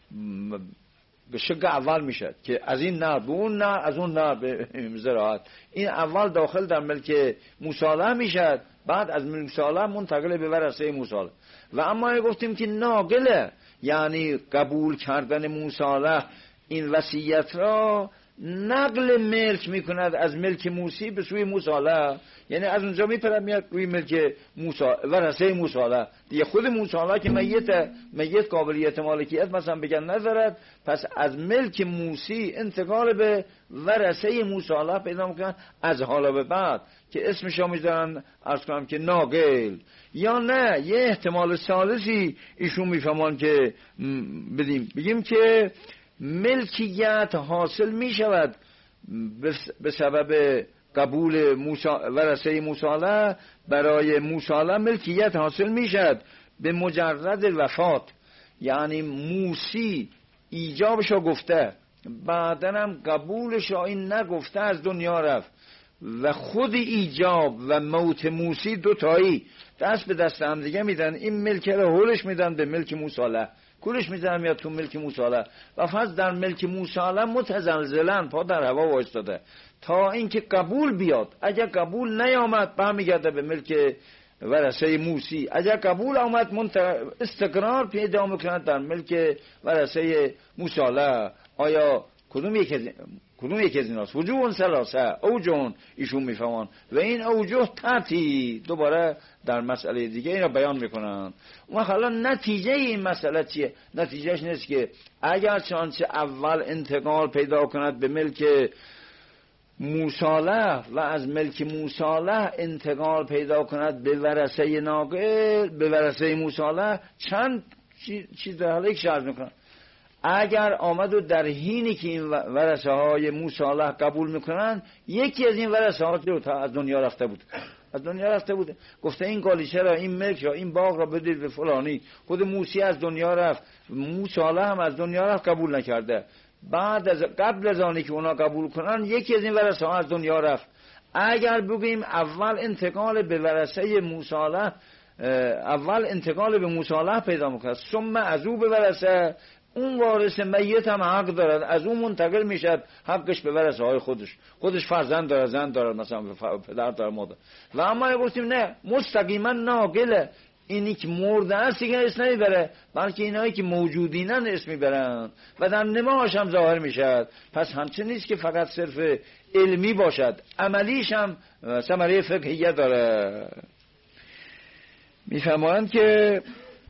به شق اول میشد که از این نه به اون نه، از اون نه به زراعت. این اول داخل در ملک مصالح میشد، بعد از ملک مصالح منتقل به ورثه مصالح. و اما گفتیم که ناقله، یعنی قبول کردن مصالح این وصیت را نقل ملک میکند از ملک موسی به سوی مصالح، یعنی از اونجا میپرد میاد روی ملک ورثه مصالح دیگه. خود مصالح که میت میت قابلیت مالکیت مثلا بگن ندارد، پس از ملک موسی انتقال به ورثه مصالح پیدا میکنن از حالا به بعد که اسمش رو میذارن عرض کنم که ناقل. یا نه یه احتمال ثالثی ایشون میفهمان که بدیم بگیم که ملکیت حاصل می شود به سبب قبول ورثه مصالح، برای مصالح ملکیت حاصل می شود به مجرد وفات، یعنی موسی ایجابش رو گفته بعدن هم قبولش رو این نگفته از دنیا رفت و خود ایجاب و موت موسی دوتایی دست به دست هم دیگه میدن، این ملک رو هولش میدن به ملک مصالح، کلش میزنم میاد تو ملک مصالح و فقط در ملک مصالح متزلزلن پا در هوا وایستاده تا اینکه قبول بیاد. اگر قبول نیامد برمیگرده به ملک ورثه موسی، اگر قبول آمد استقرار پیدا میکند در ملک ورثه مصالح. آیا کدوم یک از کدوم یک از ایناست؟ وجوه ثلاثه اوجون ایشون میفهمان و این اوجه تاتی دوباره در مسئله دیگه این را بیان میکنن. اون حالا نتیجه این مسئله چیه؟ نتیجهش نیست که اگر چانچه اول انتقال پیدا کند به ملک مصالح و از ملک مصالح انتقال پیدا کند به ورثه ناقل، به ورثه مصالح، چند چیز در حالا یک شرط میکنن. اگر آمد و در حینی که این ورثه های مصالح قبول میکنن یکی از این ورثه ها تا از دنیا رفته بود، از دنیا رفته بود، گفته این گالیچه را، این ملک را، این باغ را بدید به فلانی، خود موسی از دنیا رفت، مصالح هم از دنیا رفت قبول نکرده، بعد از قبل از آنی که اونا قبول کنن یکی از این ورثه ها از دنیا رفت. اگر بگیم اول انتقال به ورثه مصالح، اول انتقال به مصالح پیدا میکنه، ثم از او به ورثه، اون وارث میت هم حق دارد، از اون منتقل میشد حقش به ورثه های خودش، خودش فرزند داره، زن داره، مثلا پدر داره، مادر. و اما گفتیم نه، مستقیما ناقله، اینی که مرده است دیگه اسم نمیبره، بلکه اینایی که موجودینن اسم میبرن و در نماش هم ظاهر میشد. پس همچنین نیست که فقط صرف علمی باشد، عملیش هم ثمره فقهیه داره. میفهمند که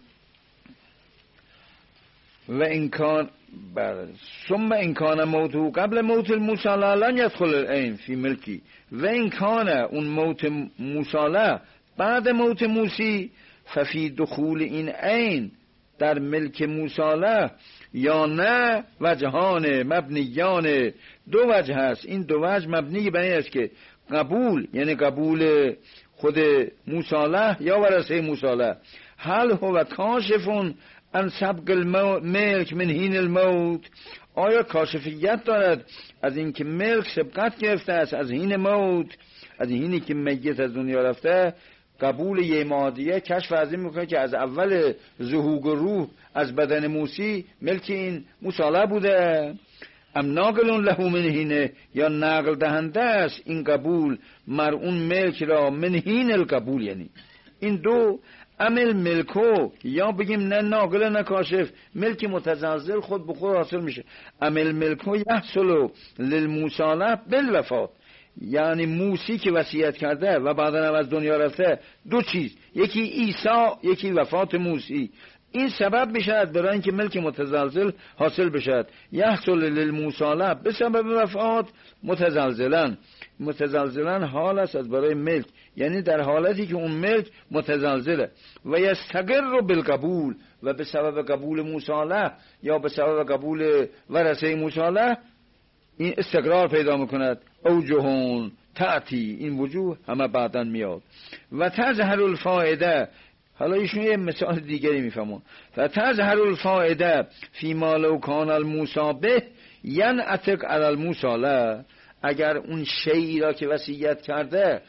و امکان بر ثم امکان موتو قبل موت المصالح لن يدخل العین فی ملکی، و امکان اون موت مصالح بعد موت موسی ففی دخول این عین در ملک مصالح یا نه وجهان مبنیان، دو وجه هست. این دو وجه مبنی بر این است که قبول، یعنی قبول خود موصاله یا ورثه موصاله. هل هو کاشفون ان سبق الملک من حین الموت، آیا کاشفیت دارد از اینکه ملک سبقت گرفته است از حین موت، از حینی که میت از دنیا رفته. قبول یه مادیه کشف از این میکنه که از اول ظهور روح از بدن موسی ملک این موصاله بوده. ام ناقلون له من حینه، یا نقل دهنده است این قبول مر اون ملک را من حین القبول، یعنی این دو عمل ملکو، یا بگیم نه ناقل نه کاشف، ملک متزلزل خود به خود حاصل میشه. عمل ملکو یحصل للموصاله بالوفات، یعنی موسی که وصیت کرده و بعدا هم از دنیا رفته، دو چیز، یکی عیسی یکی وفات موسی، این سبب میشد برای اینکه ملک متزلزل حاصل بشد. یحصل للموصاله به سبب وفات متزلزلن، متزلزلن حال است از برای ملک، یعنی در حالتی که اون ملک متزلزله. و یستقر بالقبول، و به سبب قبول موصاله یا به سبب قبول ورثه موصاله این استقرار پیدا میکند. اوجهون تأتی، این وجوه همه بعداً میاد. و تظهر الفائده، حالا ایشون یه مثال دیگری میفهمون. و تظهر الفائده فی ما لو کان الموصابه ینعتق علی الموصاله، اگر اون شیئی را که وصیت کرده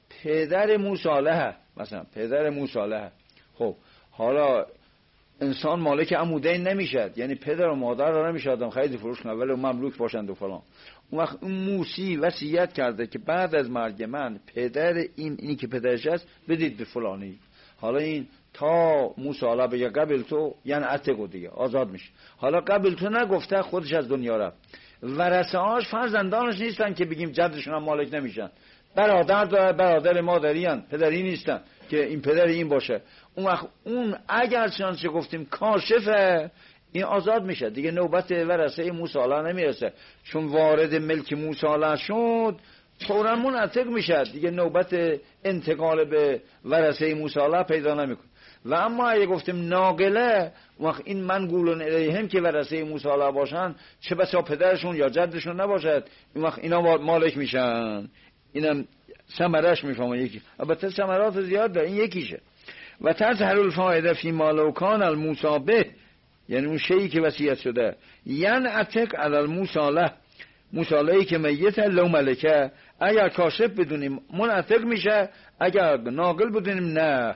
پدر موصاله، مثلا پدر موصاله، خب حالا انسان مالک عمودین نمیشد، یعنی پدر و مادر را نمیشه آدم خرید فروش کنه ولی مملوک باشند و فلان. اون وقت اون موسی وصیت کرده که بعد از مرگ من پدر این اینی که پدرش است بدید به فلانی. حالا این تا موصاله بگه قبل تو، یعنی عتق دیگه آزاد میشه. حالا قبل تو نگفته خودش از دنیا رفت، ورثه هاش فرزندانش نیستن که بگیم جدشون هم مالک نمیشن، برادر داره، برادر مادری هن، پدری نیستن که این پدر این باشه. اون وقت اون اگر چنانچه گفتیم کاشفه، این آزاد میشه دیگه، نوبت ورثه موصاله نمیرسه، چون وارد ملک موصاله شد فوراً منعتق میشه دیگه، نوبت انتقال به ورثه موصاله پیدا نمیکنه. و اما اگه گفتیم ناقله، وقت این منقولون الیهم که ورثه موصاله باشن، چه بسا پدرشون یا جدشون نباشد، این وقت اینا مالک میشن. اینم ثمرش میفهمه یکی، البته ثمرات زیاد داره، این یکیشه. و تظهر الفائده فی ما لو کان الموصابه، یعنی اون شیئی که وصیت شده، ینعتق علی الموصاله، موصاله‌ای که میت لو ملکه، اگر کاشف بدونیم منعتق میشه، اگر ناقل بدونیم نه.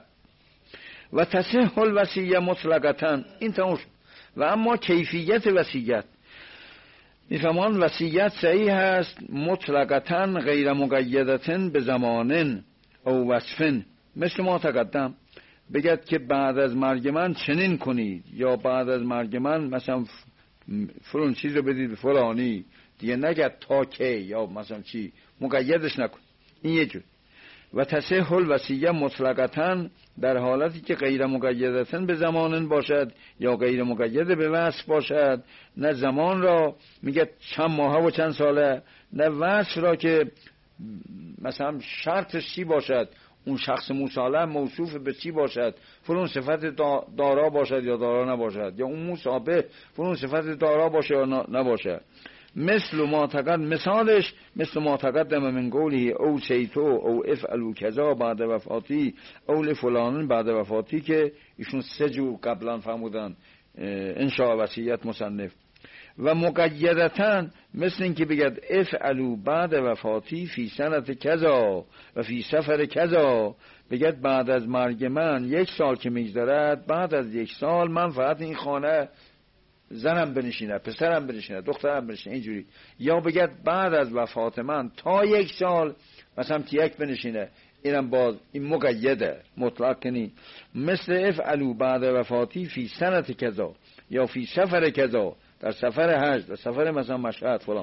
و تصح الوصیه مطلقاً، این تموم. و اما کیفیت وصیت میفهمان وصیت صحیح هست مطلقاً غیر مقیدتن به زمانن او وصفن، مثل ما تقدم بگد که بعد از مرگ من چنین کنید، یا بعد از مرگ من مثلا فلان چیز رو بدید به فلانی، دیگه نگد تا که، یا مثلا چی مقیدش نکن. این یه جور. و تصح الوصیه مطلقاً در حالتی که غیر مقیدتن به زمانن باشد یا غیر مقید به وصف باشد، نه زمان را میگه چند ماهه و چند ساله، نه وصف را که مثلا شرطش چی باشد، اون شخص موصاله موصوف به چی باشد، فلان صفت دارا باشد یا دارا نباشد، یا اون موصابه فلان صفت دارا باشه یا نباشد. مثل ما تقدم، مثالش مثل ما تقدم من قوله او سیتو او افعلو کذا بعد وفاتی او لفلان بعد وفاتی، که ایشون سه جور قبلا فرمودن انشاء وصیت مصنف. و مقیدتاً مثل این که بگد افعلو بعد وفاتی فی سنت کذا و فی سفر کذا، بگد بعد از مرگ من یک سال که میگذرد، بعد از یک سال من فقط این خانه زنم بنشینه، پسرم بنشینه، دخترم بنشینه، اینجوری. یا بگد بعد از وفات من تا یک سال مثلا تیک بنشینه، اینم باز این مقیده مطلق کنی. مثل افعلو بعد وفاتی فی سنت کذا یا فی سفر کذا، در سفر حج، در سفر مثلا مشهد فلان.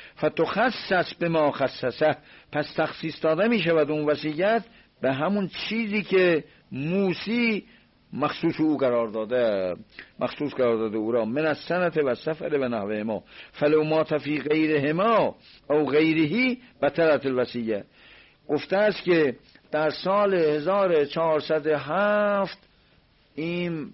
فتخصص به ما خصصه، پس تخصیص داده می شود اون وصیت به همون چیزی که موسی مخصوص او قرار داده، مخصوص قرار داده او را، من از سنت و سفر و نحوه ما. فلو ما تفی غیرهما او غیرهی بطلت الوصیه. گفته است که در سال هزار و چهارصد و هفت این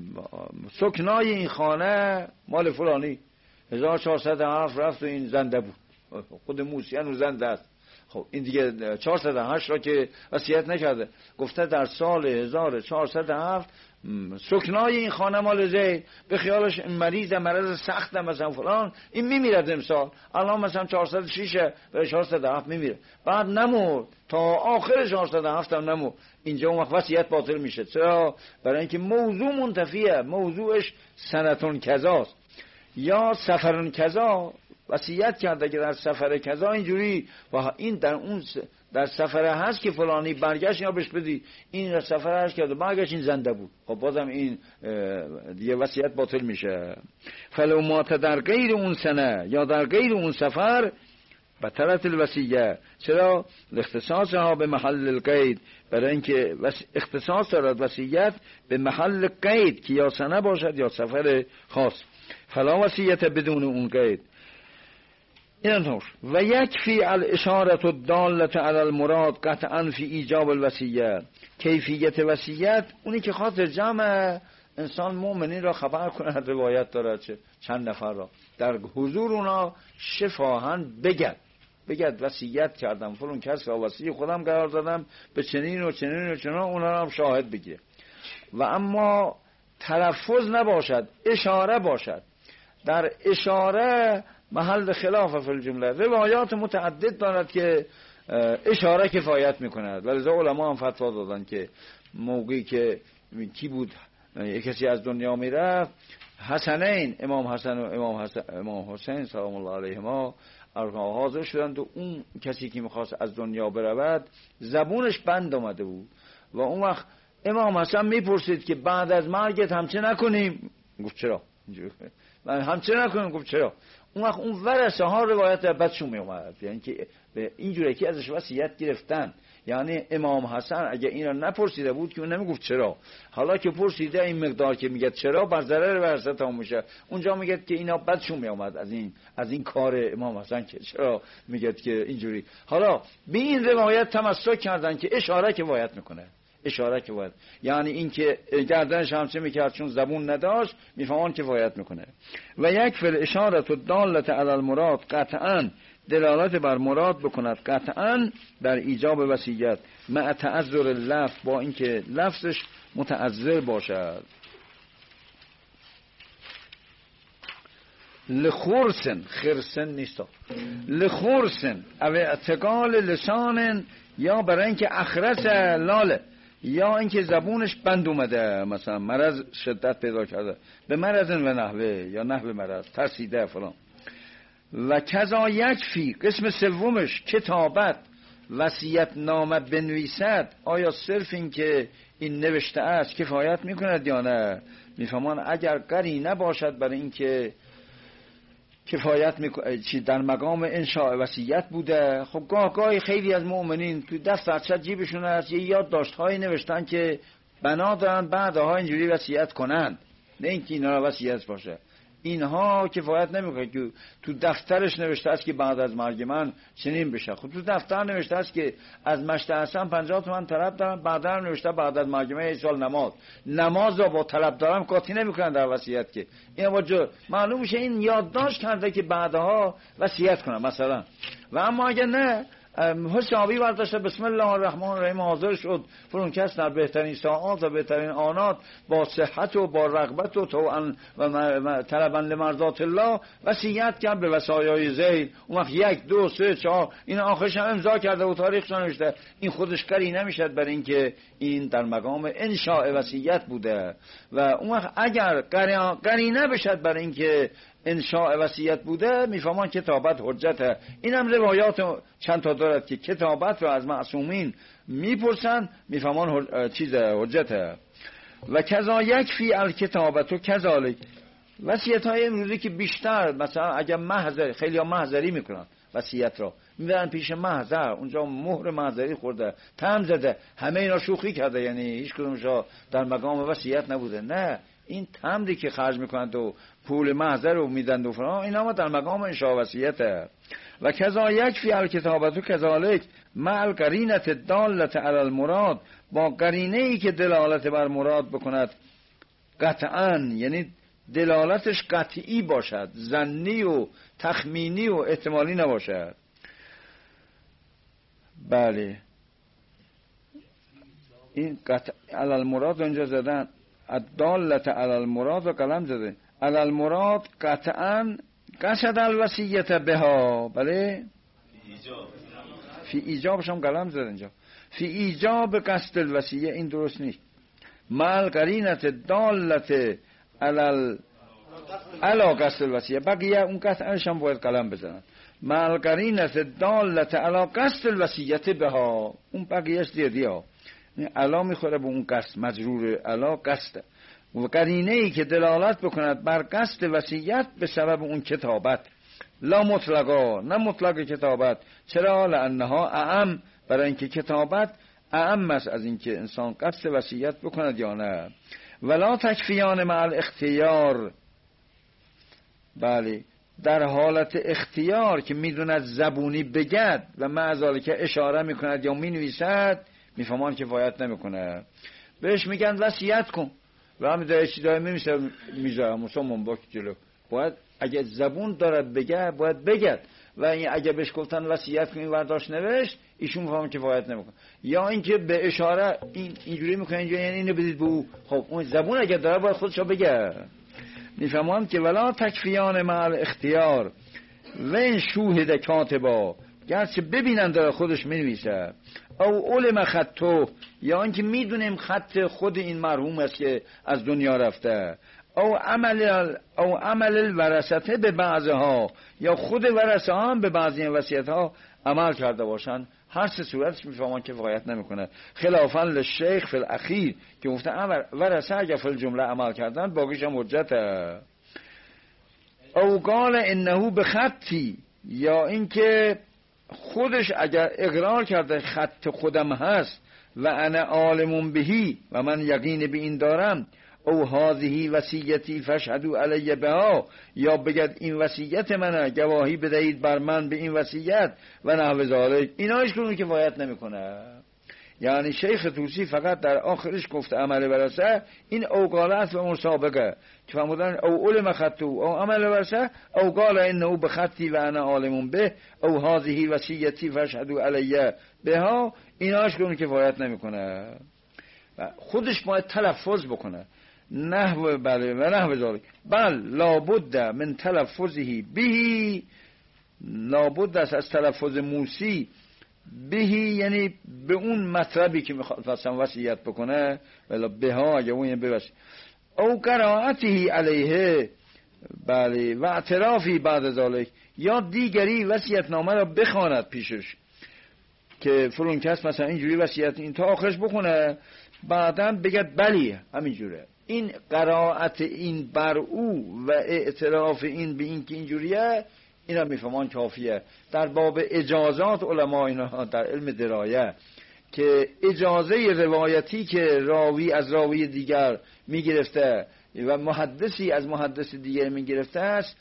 سکنای این خانه مال فلانی، هزار و چهارصد و هفت رفت و این زنده بود، خود موسی هنوز زنده است. خب این دیگه چهارصد و هشت را که وصیت نکرده، گفته در سال هزار و چهارصد و هفت سکنای این خانه مال زید، به خیالش مریض مرض سخت مثلا فلان، این میمیرد امسال، الان مثلا چهارصد و شش و چهارصد و هفت میمیره، بعد نمورد تا آخر چهارصد و هفت هم نمورد. اینجا اون وقت وصیت باطل میشه. چرا؟ برای اینکه موضوع منتفیه، موضوعش سنتون کذاست یا سفرون کذا، وصیت کرده که در سفر کذا اینجوری و این در اون در سفر هست که فلانی برگشت یا بهش بدی، این در سفر هست که برگشت این زنده بود، خب بازم این دیگه وصیت باطل میشه. فلو مات در غیر اون سنه یا در غیر اون سفر بطلت الوصیه. چرا؟ اختصاصها به محل القید، برای اینکه اختصاص دارد وصیت به محل قید که یا سنه باشد یا سفر خاص. فلا وصیت بدون اون قید. اینطور و یکفی الاشاره الداله علی المراد قطعا فی ایجاب الوصیه. کیفیت وصیت اونی که خاطر جمع انسان مؤمنین را خبر کند، روایت دارد چه چند نفر را در حضور اونا شفاهن بگد بگد وصیت کردم فلان کس را وصی خودم قرار دادم به چنین و چنین و چنین، اونا را هم شاهد بگیره. و اما تلفظ نباشد، اشاره باشد. در اشاره محل خلاف فی الجمله. روایات متعدد دارد که اشاره کفایت میکند، ولی علما هم فتوا دادن که موقعی که کی بود کسی از دنیا میرفت، حسنین امام حسن و امام حسن امام حسین سلام الله علیهما حاضر شدند و اون کسی که میخواست از دنیا برود زبونش بند آمده بود و اون وقت امام حسن میپرسید که بعد از مرگت همچه نکنیم؟ گفت چرا؟ من همچه نکنیم. گفت چرا؟ اون وقت اون ورثه ها روایت در بدشون می اومد، یعنی که به اینجوری که ازش وصیت گرفتن. یعنی امام حسن اگه این را نپرسیده بود که اون نمیگفت چرا، حالا که پرسیده این مقدار که میگه چرا بر ضرر ورثه تمام میشه، اونجا میگه که اینا بدشون می اومد از این از این کار امام حسن که چرا میگه که اینجوری. حالا به این روایت تمسک کردن که اشاره که باید میکنه، اشاره که باید، یعنی این که گردنش همچه میکرد چون زبون نداشت میفهمان که باید میکنه. و یک فل اشاره الدالة علی المراد قطعا دلالت بر مراد بکند قطعا در ایجاب وصیت مع تعذر اللفظ، با اینکه لفظش متعذر باشد. لخورسن خرسن نیستا لخورسن او اعتقال لسان، یا برای اینکه اخرس لاله، یا اینکه زبونش بند اومده، مثلا مرض شدت پیدا کرده، به مرض و نحوه یا نحوه مرض ترسیده فلان. و کذا یکفی قسم سومش کتابت وصیت نامه بنویسد، آیا صرف این که این نوشته است کفایت میکند یا نه؟ میفهمان اگر قرینه باشد برای این که کفایت میکنه چی در مقام انشاء وصیت بوده. خب گاه گاهی خیلی از مؤمنین تو دفترچه جیبشون هست یه یادداشت‌هایی نوشتن که بنا دارن بعدها اینجوری وصیت کنند، نه اینکه اینا را وصیت باشه. اینها کفایت نمیکنه که تو دفترش نوشته است که بعد از مرگ من چنین بشه. خب تو دفتر نوشته است که از مشت حسن پنجاه تومن طلب دارم، بعدا نوشته بعد از مرگ من یک سال نماز نماز را با طلب دارم قاطی نمیکنن در وصیت که این وجه معلوم میشه این یادداشت کرده که بعدها وصیت کنه مثلا. و اما اگه نه حسابی برداشته بسم الله الرحمن الرحیم حاضر شد فرون کس در بهترین ساعات و بهترین آنات با صحت و با رغبت و توأن و طلبا لمرضات الله وصیت کرد به وصایای زید. اون وقت یک دو سه چهار این آخرش هم امضا کرده و تاریخش نوشته، این خودش قرینه میشد برای اینکه این در مقام انشاء وصیت بوده. و اون وقت اگر قرینه بشد برای اینکه انشاء وصیت بوده میفهمان کتابت حجته. این هم روایات چند تا دارد که کتابت رو از معصومین میپرسن میفهمان چیز حجته. و کذا یکفی الکتابت و کذالک. وصیت های امروزی که بیشتر مثلا اگر محضر خیلی ها محضری میکنن وصیت را میبرن پیش محضر، اونجا مهر محضری خورده تم زده، همه اینا شوخی کرده، یعنی هیچ کدومشا در مقام وصیت نبوده. نه، این تمری که خرج میکنند و پول محضر رو میدند و فلان اینا ما در مقام انشاء وصیته. و کذا یکفی الکتابت و کذالک مع القرینه الداله علی المراد، با قرینه ای که دلالت بر مراد بکند قطعا، یعنی دلالتش قطعی باشد، ظنی و تخمینی و احتمالی نباشد. بله این قطع علی المراد اینجا زدن، الدالت علی المراد و قلم زده. علی المراد قطعا قصد الوصیت بها، بله فی ایجابش هم قلم زده اینجا، فی ایجاب قصد الوصیه، این درست نیست. مال قرینت دالت علی علا قصد الوصیه، بقیه اون قطعاش هم باید قلم بزنن. مال قرینت دالت علا قصد الوصیت بها، اون بقیهش زیادی ها، علا میخوره به اون قصد، مجرور علا قصد، و قرینه ای که دلالت بکند بر قصد وصیت به سبب اون کتابت. لا مطلقا، نه مطلق کتابت. چرا؟ لانها اعم، برای اینکه کتابت اعم است از اینکه انسان قصد وصیت بکند یا نه. ولا تکفیان مع الاختیار، بله در حالت اختیار که میدوند زبونی بگد و معذاله که اشاره میکند یا مینویسد، میفهمان کفایت نمیکنه. بهش میگن وصیت کن و همین داره چی داره میمیسه میذاره مسلمان با جلو، باید اگه زبون داره بگه باید بگد، و این اگه بهش گفتن وصیت کن این ورداشت نوشت، ایشون میفهمن کفایت نمیکنه. یا اینکه به اشاره این اینجوری میکنه اینجا، یعنی اینو بدید به او، خب اون زبون اگه داره باید خودشو بگه. میفهمن که ولا تکفیان مع الاختیار و این شوهد کاتبا، گرچه ببینن داره خودش مینویسه، او علم خطو، یا اینکه میدونیم خط خود این مرحوم است که از دنیا رفته، او عمل او عمل الورثه به بعضها، یا خود ورثه ها هم به بعضی وصیت ها عمل کرده باشن، هر سه صورتش میفهمن که کفایت نمیکنه. خلافا للشیخ فی الاخیر که گفته ورثه اگه فی الجمله عمل کردن باقیش هم حجته. او قال انه بخطی، یا اینکه خودش اگر اقرار کرده خط خودم هست و انا عالم بهی و من یقین به این دارم، او هذه وصیتی فاشهدوا علی بها، یا بگد این وصیت منه گواهی بدهید بر من به این وصیت و نحو ذالک، اینا هیچ کدوم کفایت نمیکنه. یعنی شیخ طوسی فقط در آخرش گفته عمل ورثه، این او قالت و مسابقه که فرمودن او علم خطو او عمل ورثه، او قال انه بخطی و انا عالم به، او هذه وصیتی فاشهدوا علی بها، اینا هیچ کدوم کفایت نمیکنه. خودش باید تلفظ بکنه نحو بله و نحو ذالک، بل لابد من تلفظه به، لابد است از تلفظ موسی بهی، یعنی به اون مطلبی که میخواستن وصیت بکنه، ولی به ها اگه اون ببش، او قرائته علیه بله و اعترافی بعد ذالک، یا دیگری وصیت نامه را بخواند پیشش که فلان کس مثلا اینجوری وصیت این تا آخرش بخونه، بعدم بگد بلی همینجوره. این قرائت این بر او و اعتراف این به این که اینجوریه، اینا میفهمان کافیه. در باب اجازات علما اینا در علم درایه که اجازه روایتی که راوی از راوی دیگر میگرفته و محدثی از محدث دیگر میگرفته است،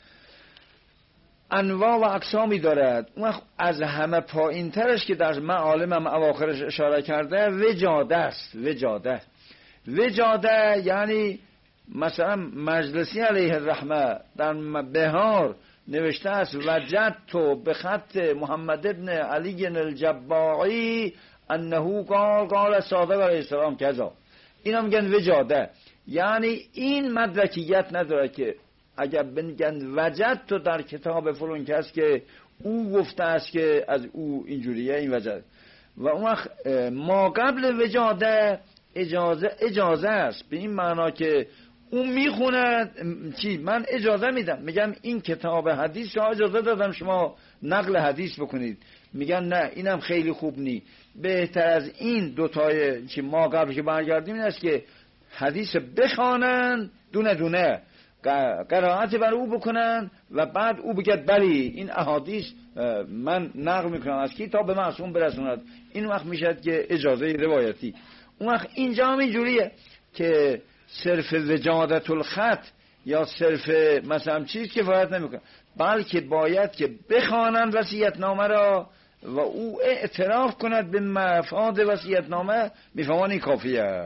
انواع و اقسامی دارد. اون از همه پایین ترش که در معالم هم اواخرش اشاره کرده وجاده است. وجاده وجاده یعنی مثلا مجلسی علیه الرحمه در بهار نوشته است وجد تو به خط محمد ابن علی الجباعی انه قال قال صادق علیه السلام کذا، اینا میگن وجاده، یعنی این مدرکیت نداره که اگر بگن وجد تو در کتاب فلان کس که او گفته است که از او اینجوریه این وجد، و اون وقت ما قبل وجاده اجازه اجازه است به این معنا که اون میخونه چی من اجازه میدم، میگم این کتاب حدیث را اجازه دادم شما نقل حدیث بکنید، میگن نه اینم خیلی خوب نی، بهتر از این دوتای چی ما قبل که برگردیم این است که حدیث بخوانن دونه دونه قرائت بر او بکنن و بعد او بگد بلی این احادیث من نقل میکنم از کتاب به معصوم برسوند، این وقت میشد که اجازه روایتی. اون وقت اینجا هم اینجوریه که صرف وجادت الخط یا صرف مثلا چیز کفایت نمیکنه، بلکه باید که بخوانن وصیت نامه را و او اعتراف کند به مفاد وصیت نامه، میفهمان این کافیه.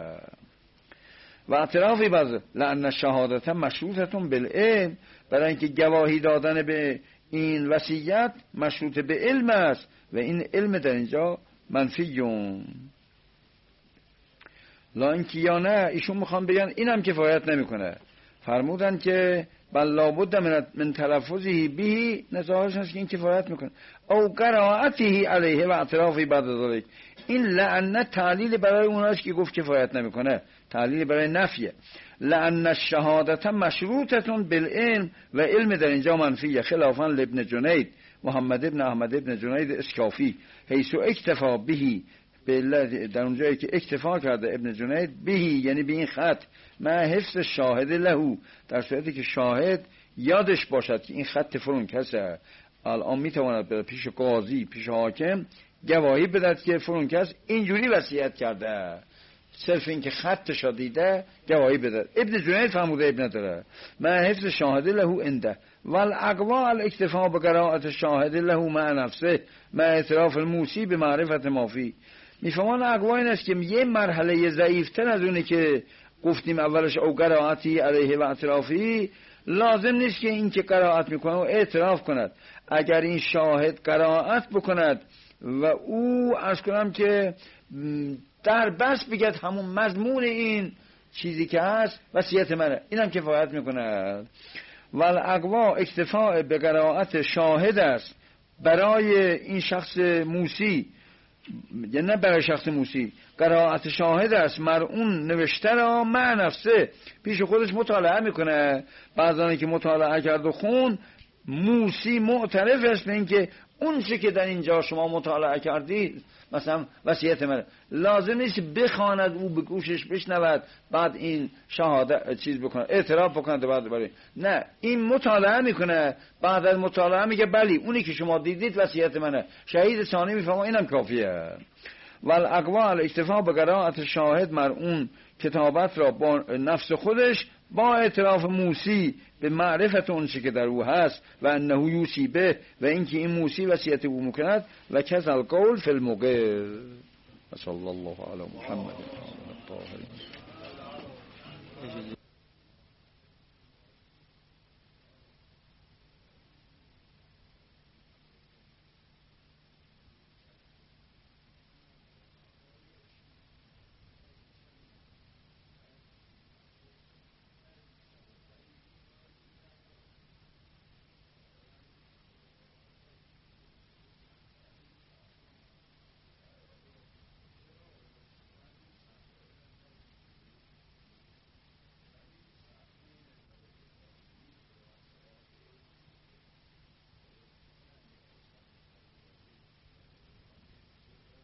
و اعترافی باز لأن شهادت مشروطتون بالعلم، برای اینکه گواهی دادن به این وصیت مشروط به علم است و این علم در اینجا منفیون. لا اینکه یا نه ایشون میخوان بگن اینم کفایت نمیکنه. فرمودن که بل لابد من من تلفظی به نزاعش هست که این کفایت میکنه. او قرائته علیه و اعترافی بعد ذلك. این لعنت تعلیل برای اوناست که گفت کفایت نمیکنه، تعلیل برای نفیه. لأن الشهادت مشروطتون بالعلم و علم در اینجا منفیه، خلافا لابن جنید محمد ابن احمد ابن جنید اسکافی حیث اکتفا بهی، در اونجایی که اکتفا کرده ابن جنید بهی یعنی به این خط، ما حفظ شاهد لهو، در صورتی که شاهد یادش باشد که این خط فلان کسه. الان میتواند به پیش قاضی پیش حاکم گواهی بدهد که فلان کس اینجوری وصیت کرده، صرف این که خطش را دیده گواهی بده. ابن جنید فرموده ابن داره ما حفظ شاهد لهو انده والاقوا الاکتفا بقراءت شاهد لهو مع نفسه مع اعتراف الموسی به معرفت مافی. میفهمان اقوا این است که یه مرحله ضعیفتر از اونه که گفتیم اولش او قراءتی علیه و اعترافی، لازم نیست که این که قراءت میکنه و اعتراف کند. اگر این شاهد قراءت بکند و او عرض کنم که در بس بگد همون مضمون این چیزی که هست وصیت منه، اینم کفایت میکنه. والاقوا اکتفاء به قراءت شاهد است برای این شخص موسی، یعنی نه برای شخص موسی، قراءت شاهد است مرعون نوشته را مع نفسه، پیش خودش مطالعه میکنه. بعضانی که مطالعه کرد و خون، موسی معترف است به این که اون چی که در اینجا شما مطالعه کردی مثلا وصیت منه. لازم نیست بخواند او به گوشش بشنود بعد این شهادت چیز بکنه اعتراف بکنه بعد برای نه، این مطالعه میکنه، بعد از مطالعه میگه بلی اونی که شما دیدید وصیت منه. شهید ثانی میفهمه اینم کافیه. والاقوا الاکتفا به قراءت شاهد مرعون، کتابت را با نفس خودش با اعتراف موسی به معرفت اون چی که در او هست و انه یوسی به، و اینکه این موسی وصیت او میکند و کذا القول فی المقر. صلی الله علی محمد.